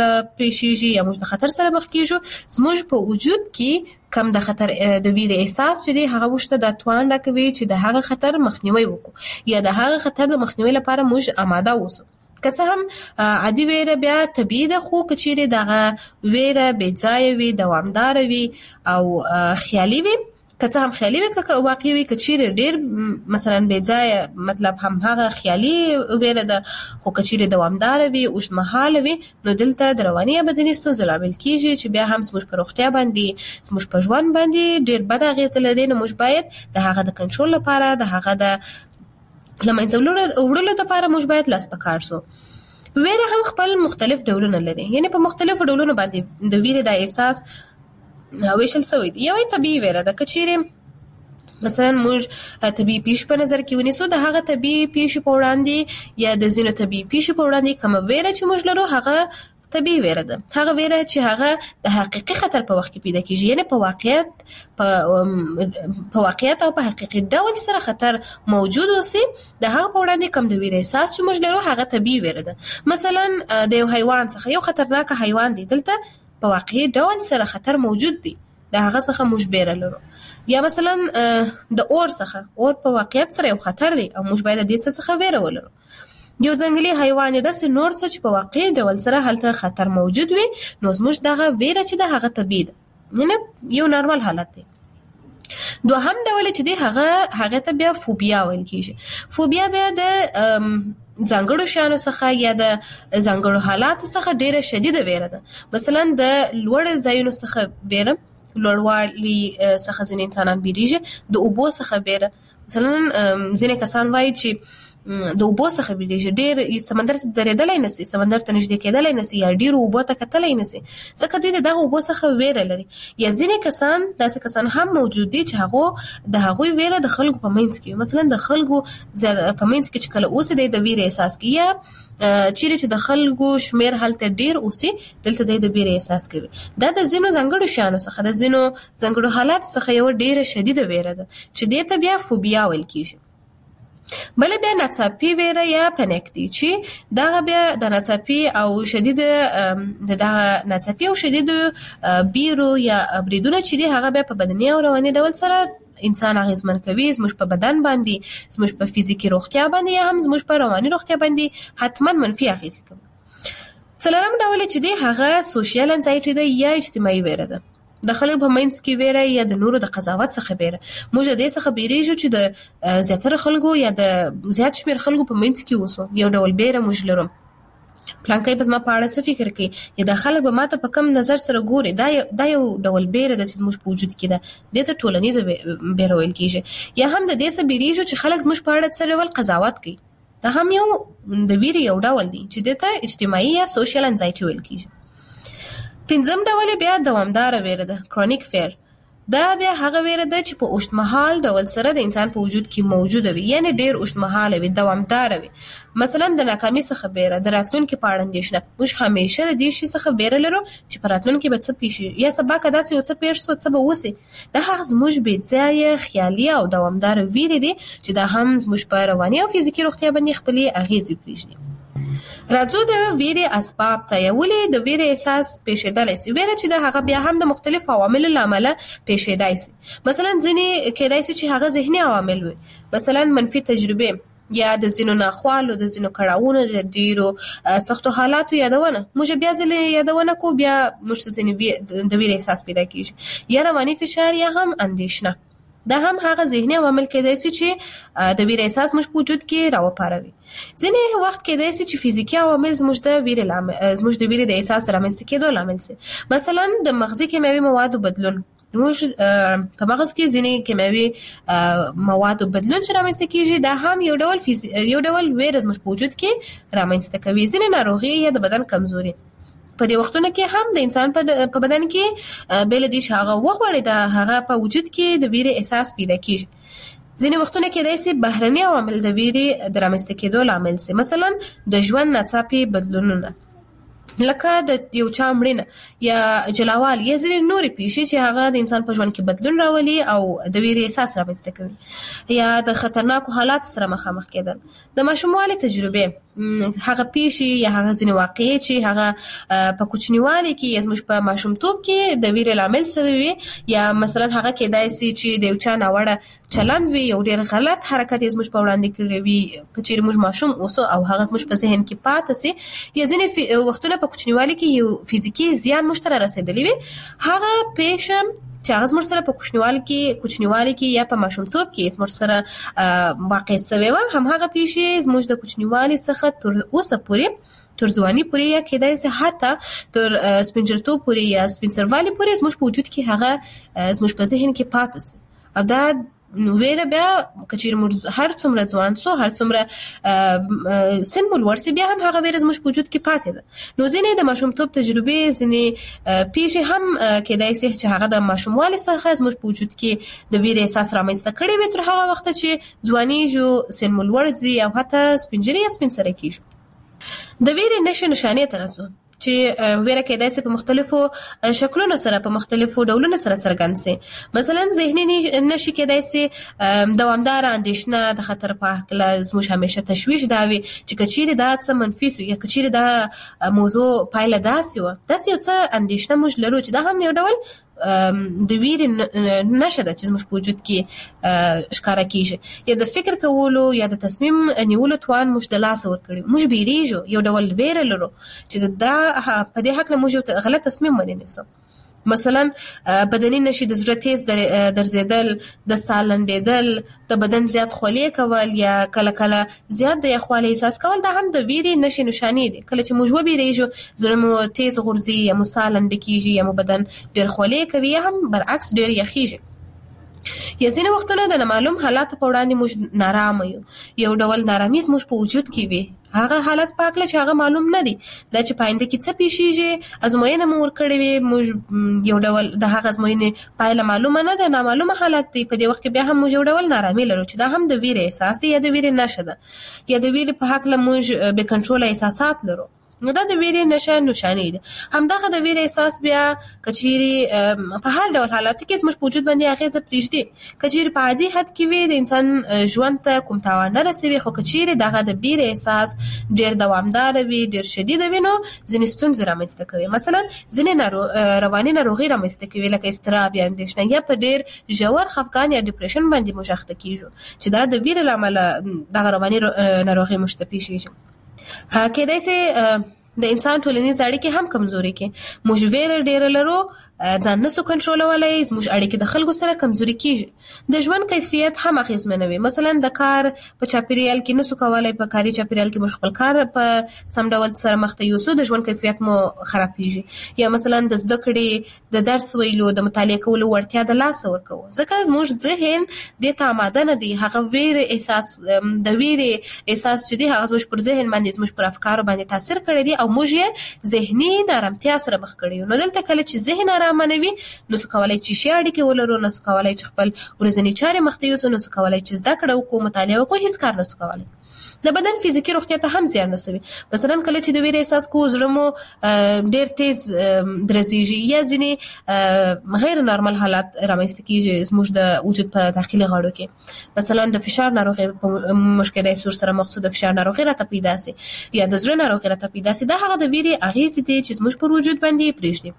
پیښیږي یا موږ د خطر سره مخ کیږو، زموږ په وجود کې کم د خطر د ویرې احساس چې دی هغه وشته د توان راکوي چې د هغه خطر مخنیوي وکړو یا د هغه خطر د مخنیوي لپاره موږ آماده اوسو. که څه هم عادي ویره بیا طبيعي ده، خو کچېره دغه ویره بې ځایه وي، دوامدار وي او خیالي وي، که څه هم خیالي وي که واقعي وي، کچېره ډېر مثلا بې ځایه مطلب هم هغه خیالي ویره ده، خو کچېره دوامدار وي، اوږدمهاله وي، نو دلته د رواني یا بدني ستونزو لامل کیږي چې بیا هم زموږ په روغتیا باندې، زموږ په ژوند باندې ډېر بد اغېز لري. نو موږ باید د هغه د کنټرول لپاره، د هغه د لمنځه وړلو لپاره موږ باید لاس په کار سو. ویره هم خپل مختلف ډولونه لري، یعنی په مختلفو ډولونو باندې د ویرې د احساس ویشل شوی دی. یوه طبیعي ویره ده، که چیرې مثلا موږ طبیعي پیښې په نظر کې ونیسو، د هغه طبیعي پیښې په وړاندې یا د ځینو طبیعي پیښې په وړاندې کومه ویره چې موږ لرو هغه طبیعي ویره ده. هغه ویره چې هغه د حقیقي خطر په وخت کې پیدا کیږي، یعنی په واقعیت او په حقیقي ډول سره خطر موجود اوسي، د هغه په وړاندې کوم د ویرې احساس چې موږ لرو هغه طبیعي ویره ده. مثلا د یو حیوان څخه، یو خطرناک حیوان دی، دلته په واقعي ډول سره خطر موجود دی، د هغه څخه موږ ویره لرو. یا مثلا د اور څخه، اور په واقعیت سره یو خطر دی او موږ باید د دې څخه ویره ولرو. یو ځنګلي حیوان داسې نور څه چې په واقعي ډول سره هلته خطر موجود وي، نو زموږ دغه ویره چې د هغه طبیعي ده، یعنی یو نارمل حالت دی. دوهم ډول چې دی هغه ته بیا فوبیا ویل کیږي. فوبیا بیا د ځانګړو شیانو څخه یا د ځانګړو حالاتو څخه ډیره شدیده ویره ده. مثلا د لوړ ځایونو څخه ویره، لوړوالي څخه ځینې انسانان بیریږي، د اوبو څخه ویره. مثلا ځینې کسان وایي چې د اوبو څخه بیریږي، ډیر سمندر ته درېدلای نشي، سمندر ته نږدې کېدلای نشي، یا ډیر اوبو ته کتلای نشي، ځکه دوی دغه اوبو څخه ویره لري. یا ځینې کسان داسې کسان هم موجود دي چې هغوی ویره د خلکو په منځ کې، مثلا د خلکو په منځ کې چې کله اوسي د ویره احساس کوي، یا چیرې چې د خلکو شمیر هلته ډیر اوسي دلته د ویره احساس کوي. دا د ځینو ځانګړو شیانو څخه، د ځینو ځانګړو حالات څخه یو ډیره شدیده ویره ده چې دې ته بیا فوبیا ویل کیږي. بل بیا ناڅاپي ویره یا پنیک دی چې دا بیا د ناڅاپي او شدید ناڅاپي او شدید بیرو یا بریدونه چې دی هغه بیا په بدني او رواني ډول سره انسان اغیزمن کوي، زموږ په بدن باندې، زموږ په فزیکی روغتیا باندې، یا هم زموږ په رواني روغتیا باندې حتما منفي اغیز کوي. څلورم ډول چې دی هغه سوشل انزایټي ده یا اجتماعي ویره ده. د خلکو په منځ کې ویره یا د نورو د قضاوت څخه ویره. موږ د دې څخه بیریږو چې د زیاتره خلکو یا د زیات شمیر خلکو په منځ کې اوسو. یو ډول بیره موږ لرو. پلانکې په ما په اړه څه فکر کوي، یا د خلک به ماته په کم نظر سره ګوري. دا یو ډول بیره ده چې زموږ په وجود کې ده. دې ته ټولنیزه بیره ویل کېږي. یا هم د دې څخه بیریږو چې خلک زموږ په اړه څه ډول قضاوت کوي. دا هم یو د ویرې یو ډول دی چې دې ته اجتماعي یا سوشل انزایټي ویل کېږي. پنځم ډول بیا دوامدار ویره ده، کرونیک فیر. دا بیا هغه ویره ده چې په اوږدمهال ډول سره د انسان په وجود کې موجوده وي، یعنی ډیر اوږدمهاله وي، دوامدار وي. مثلا د ناکامۍ څخه بیره، د راتلونکي په اړه اندېښنه. موږ همیشه د دې شي څخه بیره لرو چې په راتلونکي به څه پیښ شي، یا سبا که داسې یو څه پیښ شو څه به وسي. دا هغه زموږ بې ځایه خیالي او دوامدار ویرې دي چې دا هم زموږ په رواني او فزیکي روغتیا باندې خپلې اغیزې پرېږدي. راځو د ویرې اسباب ته. ولې د ویرې احساس پیښیدلی سي؟ ویره چې د هغه بیا هم د مختلفو عواملو له امله پیښیدای سي. مثلا ځینې کېدای سي چې هغه ذهني عوامل وي، مثلا منفي تجربې، یا د ځینو ناخوالو، د ځینو کړاوونو، د ډیرو سختو حالاتو یادونه. موږ بیا ځلې یادونه کو، بیا موږ ته ځینې د ویرې احساس پیدا کېږي. یا رواني فشار یا هم اندېښنه. دا هم هغه ذهني عوامل کېدای شي چې د ویرې احساس موږ په وجود کې راوپاروي. ځینې وخت کېدای شي چې فزیکي عوامل زموږ د ویرې د احساس رامنځته کېدو لامل شي. مثلا د مغزي کیمیاوي موادو بدلون. موږ په مغز کې ځینې کیمیاوي موادو بدلون چې رامنځته کېږي، دا هم یو ډول ویره زموږ په وجود کې رامنځته کوي. ځینې ناروغي یا د بدن کمزوري په دې وختونو کې هم د انسان په بدن کې بل دي چې هغه وغوړي د هغه په وجود کې د ویرې احساس پیدا کیږي. ځینې وختونه کې داسې بهرني عوامل د ویرې د رامنځته کېدو لامل شي. مثلا د ژوند ناڅاپي بدلونونه، لکه د یو چا مړینه یا جلاوال، یا ځینې نورې پیښې چې هغه د انسان په ژوند کې بدلون راولي او د ویرې احساس رامنځته کوي. یا د خطرناکو حالاتو سره مخامخ کېدل. د ماشوموالي تجربې، هغه پیښې یا هغه ځینې واقعې چې هغه په کوچنیوالي کې یا زموږ په ماشومتوب کې د ویرې لامل شوی وي، یا مثلا هغه کېدای شي چې د یو چا ناوړه چلند وي، یو ډېر غلط حرکت یې زموږ په وړاندې کړی وي، که چېرې موږ ماشوم اوسو او هغه زموږ په ذهن کې پاتې سي. یا ځینې وختونه په کوچنیوالي کې یو فزیکي زیان موږ ته رسېدلی وي، هغه پیښه چې هغه زموږ سره په کوچنیوالي کې یا په ماشومتوب کې زموږ سره واقع شوې وه، همهغه پیښې زموږ د کوچنیوالي څخه تر اوسه پورې، تر ځواني پورې، یا کېدای شي حتی تر سپینجرتوب پورې یا سپینسروالي پورې زموږ په وجود کې هغه زموږ په ذهن کې پاتې شي. او دا ویره بیا که چېرې موږ هر څومره ځوان سو، هر څومره سن مو لوړ سي، بیا هم هغه ویره زموږ په وجود کې پاتې ده. نو ځینې د ماشومتوب تجربې، ځینې پیښې هم کېدای شي چې هغه د ماشوموالي څخه زموږ په وجود کې د ویرې احساس رامنځته کړی وي تر هغه وخته چې ځوانیږو، سن مو لوړ ځي او حتی سپینجري یا سپین سرې کېږو. د ویرې نښې نښانې ته راځو چې ویره کېدای شي په مختلفو شکلونو سره، په مختلفو ډولونو سره څرګند شي. مثلا ذهني نښې کېدای شي دوامداره اندېښنه، د خطر په هکله زموږ همیشه تشویش دا وي چې که چېرې دا څه منفي شو، یا که چېرې دا موضوع پایله داسې وه، داسې یو څه اندېښنه موږ لرو چې دا هم یو ډول د ویرې نښه ده چې زموږ په وجود کې ښکاره کېږي. یا د فکر کولو یا د تصمیم نیولو توان موږ د لاسه ورکړي، موږ بیریږو، یو ډول ویره لرو چې دا په دې هکله موږ یو غلط تصمیم ونیسو. مثلا بدني نشي، د زړه تیز درزیدل، د ساه لنډېدل، د بدن زیات خولې کول، یا کله کله زیات د یخوالي احساس کول، دا هم د ویرې نښې نښانې دي. کله چې موږ وبیریږو، زړه مو تیز غورځي، یا مو ساه لنډه کېږي، یا مو بدن ډېر خولې کوي، یا هم برعکس ډېر یخېږي. یا ځینې وختونه د نامعلوم حالات په وړاندې موږ نارامه یو ډول نارامي زموږ په وجود کې وي، هغه حالت پاکله چې هغه معلوم نه دي دا چې پاینده کې څه پیښیږي، ازموینه مو ورکړې وي، موږ یو ډول د هغه ازموینې پایله معلومه نه ده، نامعلومه حالت دی. په دې وخت کې بیا هم موږ یو ډول نارامي لرو چې دا هم د ویرې احساس دی یا د ویرې نښه ده، یا د ویرې په هکله موږ بې کنټروله احساسات لرو، نو دا د ویرې نشانې دي. همدغه د ویرې احساس بیا کچېرې په هر ډول حالاتو کې زموږ په وجود باندې اغېزه پرېږدي. کچېرې په عادي حد کې وي د انسان ژوند ته کوم تاوان نه رسوي، خو کچېرې دغه د ویرې احساس ډېر دوامدار وي، ډېر شدید وي، نو ځینې ستونزې رامنځته کوي. مثلا ځینې رواني ناروغي رامنځته کوي لکه اضطراب یا اندېښنه، یا په ډېر ژور خفګان یا ډیپریشن باندې موږ اخته کېږو چې دا د ویرې له امله دغه رواني ناروغي موږ ته پېښېږي. کېدای شي د انسان ټولنیز اړیکې هم کمزوري کې، موږ ویره ډېره لرو، ځان نسو کنټرولولای، زموږ اړیکې د خلکو سره کمزوري کیږي، د ژوند کیفیت هم اغېزمنوي. مثلا د کار په چاپیریال کې نسو کولای په کاري چاپیریال کې موږ خپل کار په سم ډول سره مخ ته یوسو، د ژوند کیفیت مو خرابېږي. یا مثلا د زده کړې د درس ویلو د مطالعه کولو وړتیا د لاسه ورکوو، ځکه زموږ ذهن دې ته آماده نه دی. هغه ویرې احساس، د ویرې احساس چې دی هغه زموږ پر ذهن باندې، زموږ پر افکارو باندې تاثیر کړی دی او موږ یې ذهني نارامتیا سره مخ کړی یو. نو دلته کله چې ذهن منوي نو څه کولای چې شي اړیکې ولرو، نو څه کولای چې خپل ورځنی چارې مخ ته یوسو، نو څه کولای چې زده کړه وکړو، مطالعه وکړو، هیڅ کار نه څه کولای. د بدن فزیکی روغتیا ته هم زیان رسوي. مثلا کله چې د ویرې احساس کوو زړه مو ډېر تیز درزیږي، یا ځینې غیر نارمل حالات رامنځته کیږي زموږ د وجود په داخلي غړو کې. مثلا د فشار ناروغي په مشکل سور سره مخصوص د فشار ناروغي راته پیدا سي، یا د زړه ناروغي راته پیدا سي، دا هغه د ویرې اغېز دي چې زموږ پر وجود باندې پرېږدي.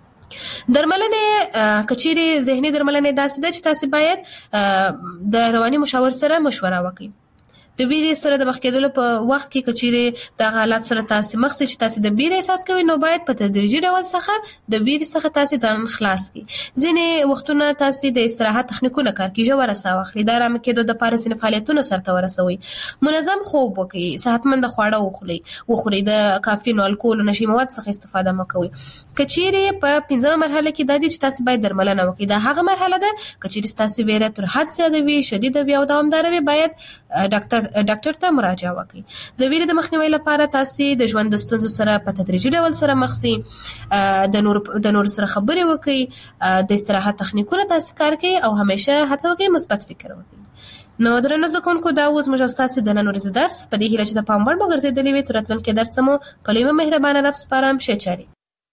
درملنه کچېرې ذهني درملنه داسې ده چې تاسو باید د رواني مشاور سره مشوره وکړئ. د ویرې سره د مخ کېدلو په وخت کې کچېرې د حالات سره تاسو مخ شئ چې تاسو د ویرې احساس کوئ، نو باید په تدریجي ډول څخه د ویرې څخه تاسو ځان خلاص کړئ. ځینې وختونه تاسو د استراحت تخنیکونه کار کوي، ژوره ساه واخلئ، د آرام کېدو د پاره ځینې فعالیتونه سرته ورسوئ، منظم خوب وکړئ، صحتمند خواړه وخورئ، د کافین او الکول او نشي مواد څخه استفاده مه کوئ. کچېرې په 5مه مرحله کې د دې چې تاسو باید درملنه وکړئ، دا هغه مرحله ده کچېرې تاسو ویره تر حد زیاته وي، شدید وي او دوامدار وي، باید ډاکټر ته مراجعه وکړئ. د ویرې د مخنیوي لپاره تاسو د ژوند د ستونزو سره په تدریجي ډول سره مخ شئ، د نور سره خبرې وکړئ، د استراحت تخنیکونه تاسو کار کوي او همیشه هڅه وکړئ مثبت فکر وکړئ. نو درنو زده کوونکو، دا اوس موږ تاسو د نن ورځې درس په دې هیله چې د پام وړ مو ګرځېدلی وي، تر راتلونکي درس مو په لوی مهربانه رب سپارم. ښه چارې.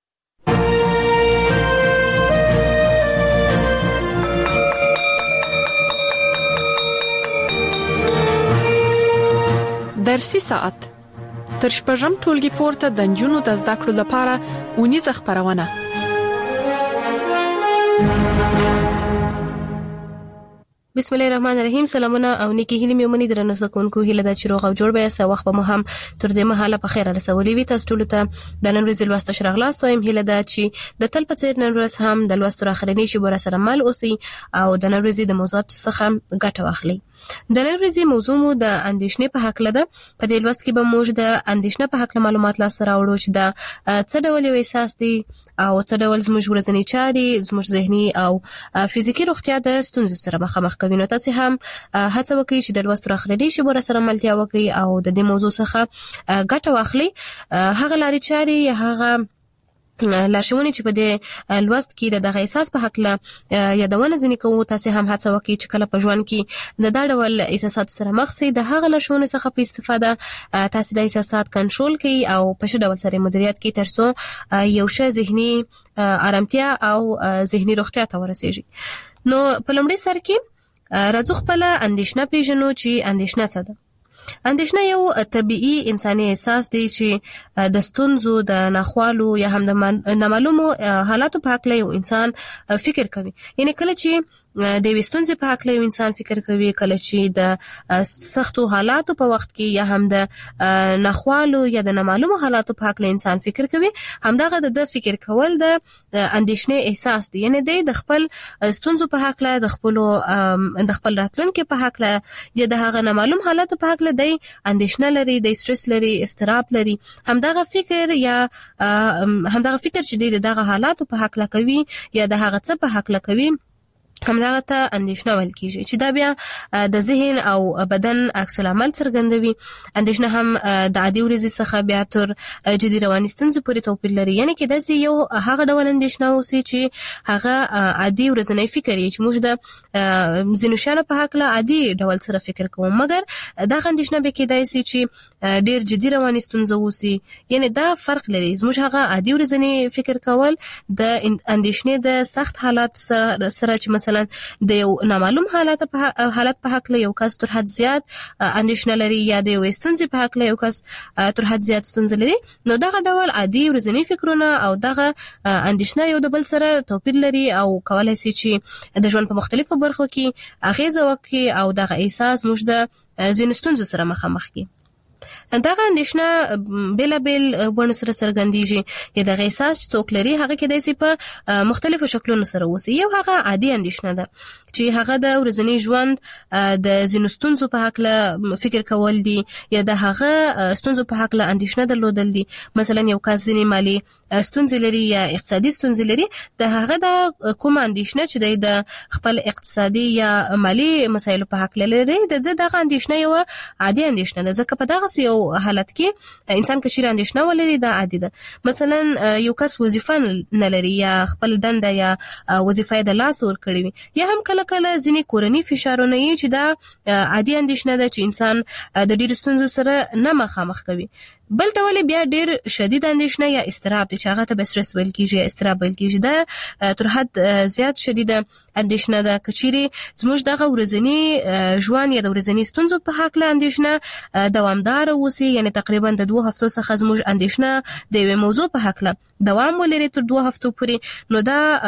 درسي ساعت تر شپږم ټولګي پورته د نجونو د زده کړو لپاره اونیزه خبرونه. بسم الله الرحمن الرحیم. سلامونه او نیکی هیله مې ومني درنو زده کوونکو، هیله ده چې روغ او جوړ به یاست. وخت به مو هم تر دې مهاله په خیر رسولي وي. تاسو ټول ته د نن ورځې لوست شرغلاست وایم. هیله ده چې د تل په څیر نن ورځ هم د لوست اخرنی شی سره مل اوسئ او د نن ورځې د موضوعات څخه ګټه واخلئ. د نن ورځې موضوع مو د اندېښنې په حق لده. په دې لوست کې به موږ د اندېښنې په حق معلومات لاسته راوړو چې دا څه ډول یو احساس دی او څه ډول زموږ ورځنی چارې، زموږ ذهني او فزیکی روغتیا د ستونزو سره مخامخ کوي. نو تاسو هم هڅه وکړئ چې د لوست اخرنی شی سره ملتیا وکړئ او د دې موضوع څخه ګټه واخلئ. هغه لارې چارې یا هغه لارښوونې چې په دې لوست کې دغه احساس په حق له یادونه ځنې کوو، تاسو هم هڅه وکړئ چې کله په ژوند کې د دا ډول احساسات سره مخ شئ، د هغه لارښوونې څخه په استفاده تاسو د احساسات کنټرول کړئ او په ښه ډول سره مدیریت کړئ ترڅو یو ښه ذهني آرامتیا او ذهني روغتیا ته ورسیږي. نو په لومړي سر کې راځو خپل اندېښنه پیژنو چې اندېښنه څه ده. اندېښنه یو طبيعي انساني احساس دی چې د ستونزو، د ناخوالو یا هم د نامعلومو حالاتو په اړه یو انسان فکر کوي. یعنی کله چې د وستونزې په حق له انسان فکر کوي، کله چې د سختو حالاتو په وخت کې یا هم د ناخوالو یا د نامعلومو حالاتو په حق له انسان فکر کوي، همدغه د فکر کول د اندېښنې احساس دی. یعنی د خپل ستونزو په حق له، د خپل راتلونکي په حق له یا د هغه نامعلوم حالاتو په حق له د اندېښنه لري، د سټرس لري، استراب لري. همدغه فکر یا همدغه فکر چې د دغه حالاتو په حق له کوي یا د هغه څه په حق له کوي همدغه ته اندېښنه ویل کیږي چې دا بیا د ذهن او بدن عکس العمل څرګندوي. اندېښنه هم د عادي ورځې څخه بیا تر جدي رواني ستونزو پورې توپیر لري. یعنی کې داسې یو هغه ډول اندېښنه اوسي چې هغه عادي ورځنی فکر یې چې موږ د ځینو شیانو په هکله عادي ډول سره فکر کوو، مګر دا اندېښنه به کېدای شي چې ډېر جدي رواني ستونزه اوسي. یعنی دا فرق لري. زموږ هغه عادي ورځنی فکر کول د اندېښنې د سخت حالات سره چې مثلا د یو نامعلوم حالت په حق له یو کس تر حد زیات اندېښنه لري یا د یو ستونزې په حق له یو کس تر حد زیات ستونزه لري، نو دغه ډول عادي ورځنی فکرونه او دغه اندېښنه یو د بل سره توپیر لري او کولای شي چې د ژوند په مختلفو برخو کې اغیزه وکړي او دغه احساس موږ د ځینو ستونزو سره مخامخ کړي. دغه اندېښنه بیلابیل بڼو سره څرګندېږي. یا دغه احساس چې څوک لري هغه کېدای شي په مختلفو شکلونو سره اوسي. یو هغه عادي اندېښنه ده چې هغه د ورځني ژوند د ځینو ستونزو په هکله فکر کول دي یا د هغه ستونزو په هکله اندېښنه درلودل دي. مثلا یو کس ځینې مالي ستونزې لري یا اقتصادي ستونزې لري، د هغه د کومه اندېښنه چې د خپل اقتصادي یا مالي مسایلو په هکله لري، دغه اندېښنه یو عادي اندېښنه ده. ځکه په دغه یو حالت کې انسان کشیر اندېښنه ولري دا عادي ده. مثلا یو کس وظیفه نه لري یا خپل دنده یا وظیفه د لاس ورکړي وي، یا هم کله کله ځینې کورني فشارونه یې چې دا عادي اندېښنه ده چې انسان د ډېرو ستونزو سره نه مخامخ کوي. بل ډول بیا ډېر شدید اندېښنه یا اضطراب دی چې هغه ته استرس ویل کیږي، اضطراب ویل کیږي. دا تر حد زیات شدیده اندېښنه ده. کچېرې زموږ دغه ورځنی ژوند یا د ورځنی ستونزو په هکله اندېښنه دوامدار اوسي، یعنی تقریبا د 2 هفتو څخه زموږ اندېښنه د یوې موضوع په هکله دوام ولري تر 2 هفتو پورې، نو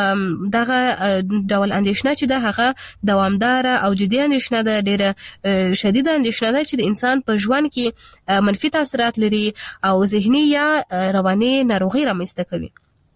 دغه ډول اندېښنه چې ده هغه دوامدار او جدي اندېښنه ده، ډېره شدیده اندېښنه ده چې د انسان په ژوند کې منفي تاثیرات لري او ذهني یا رواني ناروغي رامنځته کوي.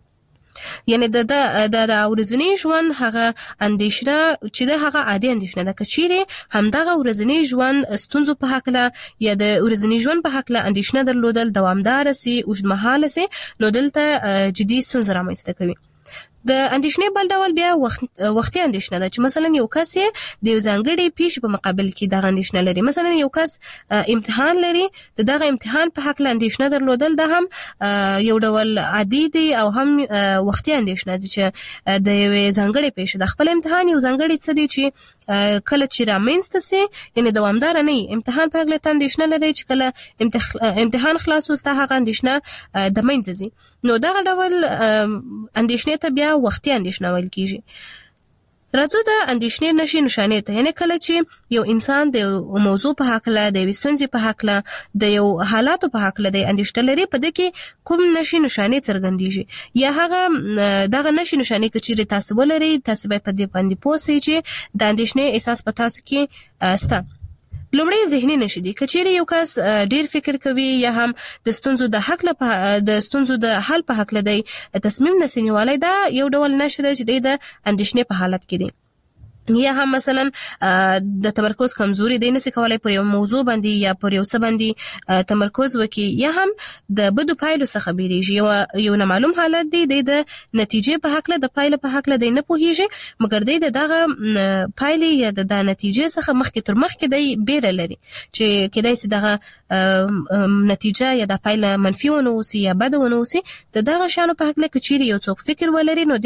یعنی د ورځنی ژوند هغه اندېښنه چې ده هغه عادي اندېښنه ده. کچېرې همدغه ورځنی ژوند ستونزو په هکله یا د ورځنی ژوند په هکله اندېښنه درلودل دوامداره سي، اوږدمهاله سي، نو دلته جدي ستونزه رامنځته کوي. د اندېښنې بل ډول بیا وختي اندېښنه ده چې مثلا یو کس د یو ځانګړي پیښې په مقابل کې دغه اندېښنه لري. مثلا یو کس امتحان لري، دغه امتحان په هکله اندېښنه درلودل ده هم یو ډول عادي دی او هم وختي اندېښنه ده چې د یو ځانګړي پیښې د خپل امتحان یو ځانګړي څه دی چې کله چې رامنځته سي، یعنی دوامدار نه امتحان په هکله اندېښنه لري چې کله امتحان خلاص وسته هغه اندېښنه د منځه ځي. نو دغه ډول اندېښنې ته بیا وختي اندېښنه ویل کیږي. راځو د اندېښنې نښې نښانې ته. یعنی کله چې یو انسان د موضوع په هکله، د یوې ستونزې په هکله، د یو حالاتو په هکله د اندېښنه لري، په دې کې کوم نښې نښانې څرګندېږي یا هغه دغه نښې نښانې که چیرې تاسو ولرئ، تاسو باید په دې باندې پوه شئ چې د اندېښنې احساس په تاسو کې شته. لومړی ذهني نشي دي. کچېرې یو کس ډیر فکر کوي یا هم د ستونزو د حل په حق لدی تصمیم نسینیوالی، دا یو ډول نشي ده چې د اندېښنې په حالت کې دي. یا هم مثلا د تمرکز کمزوري دی، نسی کولای پر یو موضوع باندې یا پر یو څه باندې تمرکز وکړي، یا هم د بدو پایلو څخه بیریږي. یو نامعلوم حالت دی د نتیجې په حق له، د پایلو په حق له دی نه پوهیږي، مګر دی دغه پایلې یا د نتیجې څخه مخکې تر مخکې دی بیره لري چې کېدای شي دغه نتیجه یا د پایله منفي ونه اوسي یا بده ونه اوسي. دغه شانو په حق له کچېرې یو څوک فکر ولري، نو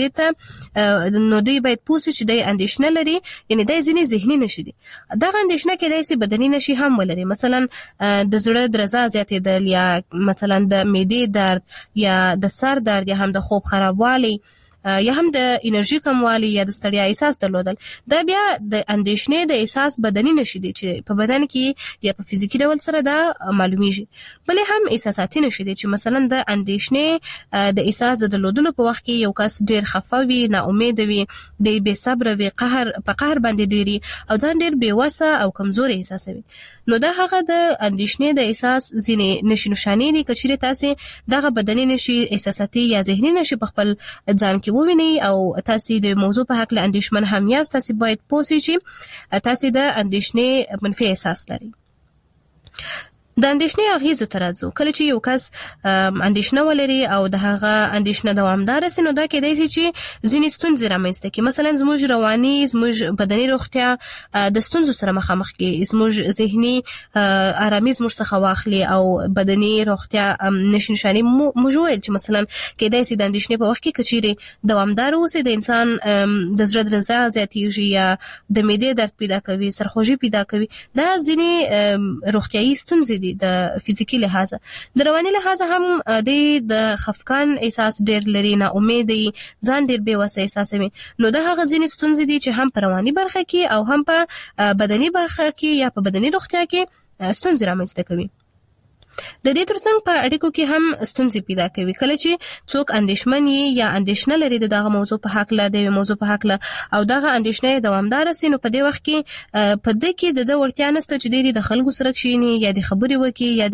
دی باید پوه شي چې دی اندېښنه لري، یعنی د ځینې ذهني نشي دي. دغه اندېښنه کېدای شي بدني نشي هم ولري، مثلا د زړه درزا زیاتېدل یا مثلا د معدې درد یا د سر درد یا هم د خوب خرابوالی یا هم د انرژي کموالی یا د ستړیا احساس درلودل. دا بیا د اندېښنې د احساس بدني نشي دي چې په بدن کې یا په فزیکي ډول سره دا معلومیږي. بلې هم احساساتي نشي دي چې مثلا د اندېښنې د احساس د درلودلو په وخت کې یو کس ډیر خفه وي، نا امید وي، د بې صبر وي، په قهر باندې ډیری او ځان ډیر بې وسه او کمزوري احساسوي. نو دا هغه د اندېښنې د احساس ځینې نشي نشانې دي. کچېرې تاسو دغه بدني نشي، احساساتي یا ذهني نشي په خپل ځان کې وویني او تاسو د موضوع په حق له اندېښمن هم یاست، تاسو باید پوه شئ چې تاسو د اندېښنې منفي احساس لرئ. د اندېښنې اغیزو ته راځو. کله چې یو کس اندېښنه ولري او د هغه اندېښنه دوامدار سي نو دا کېدای شي چې ځینې ستونزې رامنځته کړي. مثلا زموږ رواني زموږ بدني روغتیا د ستونزو سره مخامخ کړي، زموږ ذهني آرامي زموږ څخه واخلي او بدني روغتیا نشانې موږ ویل چې مثلا کېدای شي د اندېښنې په وخت کې کچېرې دوامدار اوسي، د انسان د زړه درزا زیاتېږي یا د معدې درد پیدا کوي، سرخوږي پیدا کوي. دا ځینې روغتیايي ستونزې دي د فزیکي لحاظه. د رواني لحاظه هم د خفقان احساس ډېر لري، نا امیدي، ځان ډېر بې وسه احساسوي. نو دا هغه ځینې ستونزې دي چې هم په رواني برخه کې او هم په بدني برخه کې یا په بدني روغتیا کې ستونزې رامنځته کوي. د دې ترڅنګ په اړیکو کې هم ستونزې پیدا کوي. کله چې څوک اندېښمن یا اندېښنه لري د دغه موضوع په حق له د موضوع په حق له او دغه اندېښنه دوامدار سي نو په دې وخت کې په دې کې د ورتیا نسته چې د خلکو سره کښیني یا د خبرې وکړي یا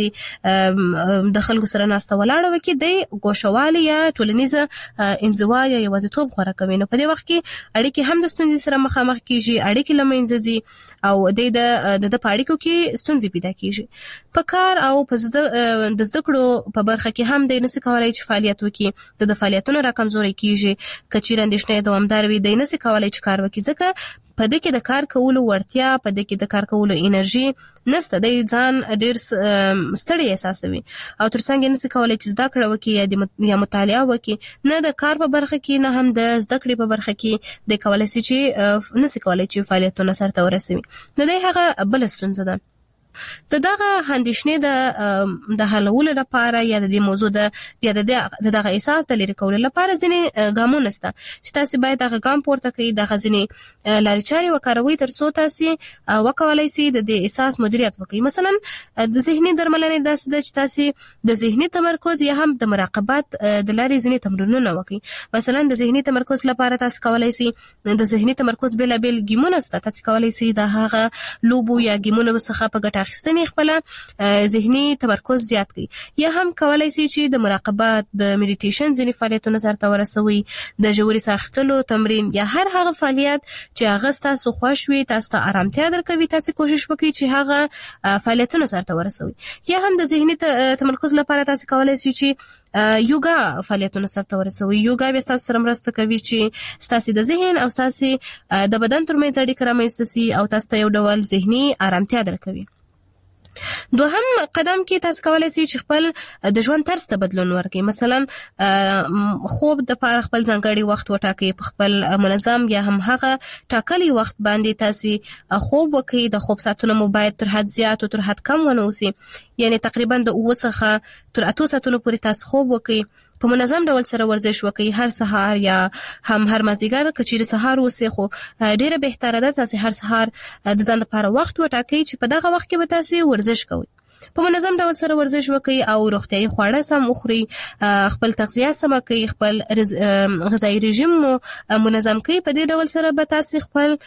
د خلکو سره ناسته ولاړه وکړي، د ګوښوالي یا ټولنیزه انزوا یا یوازیتوب غوره کوي. نو په دې وخت کې اړیکې هم د ستونزې سره مخامخ کیږي، اړیکې له منځه ځي او د په اړیکو کې ستونزې پیدا کیږي. په کار او په د زده کړو په برخه کې هم د نسي کولای چې فعالیت وکړي، د فعالیتونو راکمزوري کیږي. کچیر اندېښنه دوامدار وي د نسي کولای چې کار وکړي، ځکه په دې کې د کار کولو ورتیا، په دې کې د کار کولو انرژي نسته، د ځان ډېر ستړی احساسوي او ترڅنګ نسي کولای چې زده کړه وکړي یا مطالعه وکړي. نه د کار په برخه کې نه هم د زده کړې په برخه کې د کولای شي چې نسي کولای چې فعالیتونه سرته ورسوي. نو دا هغه بل ستونزه ده. دغه اندېښنې د حلولو لپاره یا د موضوع دغه احساس د لرې کولو لپاره ځینې ګامونه شته چې تاسو باید هغه ګام پورته کړئ، دغه ځینې لارې چارې وکاروئ ترڅو تاسو وکولای شئ د احساس مدیریت وکړئ. مثلا د ذهني درملنې داسې ده چې تاسو د ذهني تمرکز یا هم د مراقبت د لارې ځینې تمرینونه وکړئ. مثلا د ذهني تمرکز لپاره تاسو کولای شئ د ذهني تمرکز بېلابېل ګیمونه شته، تاسو کولای شئ د هغه لوبو یا ګیمونو څخه په ګټه اخیستنې خپل ذهني تمرکز زیات کړي. یا هم کولای شي چې د مراقبت، د میډیټیشن ځینې فعالیتونه سرته ورسوي، د ژورې ساه اخیستلو تمرین یا هر هغه فعالیت چې هغه تاسو خوښ وي، تاسو ته آرامتیا درکوي، تاسو کوشش وکړئ چې هغه فعالیتونه سرته ورسوي. یا هم د ذهني تمرکز لپاره تاسو کولای شئ چې یوګا فعالیتونه سرته ورسوي. یوګا به تاسو سره مرسته کوي چې تاسو د ذهن او تاسو د بدن ترمنځ اړیکه رامنځته سي او تاسو ته یو ډول ذهني آرامتیا درکوي. دوهم قدم کې تاسو کولای شئ چې خپل د ژوند طرز ته بدلون ورکړئ. مثلا خوب د لپاره خپل ځانګړی وخت وټاکئ، په خپل منظم یا هم هغه ټاکلي وخت باندې تاسو خوب وکړئ. د خوب ساعتونه مو باید تر حد زیات او تر حد کم ونه اوسي، یعنی تقریبا د 9 څخه تر 8 ساعتونو پورې تاسو خوب وکړئ. په منظم ډول سره ورزش وکړئ، هر سهار یا هم هر مازدیګر کچېرې سهار وسه خو ډیره بهتره ده تاسو هر سهار د ځان لپاره وخت وټاکئ چې په دغه وخت کې به تاسو ورزش کوئ. په منظم ډول سره ورزش وکړئ او روغتیايي خواړه سم وخورئ، خپل تغذیه سم کړئ، خپل غذایی رژیم منظم کړئ. په دې ډول سره به تاسو خپل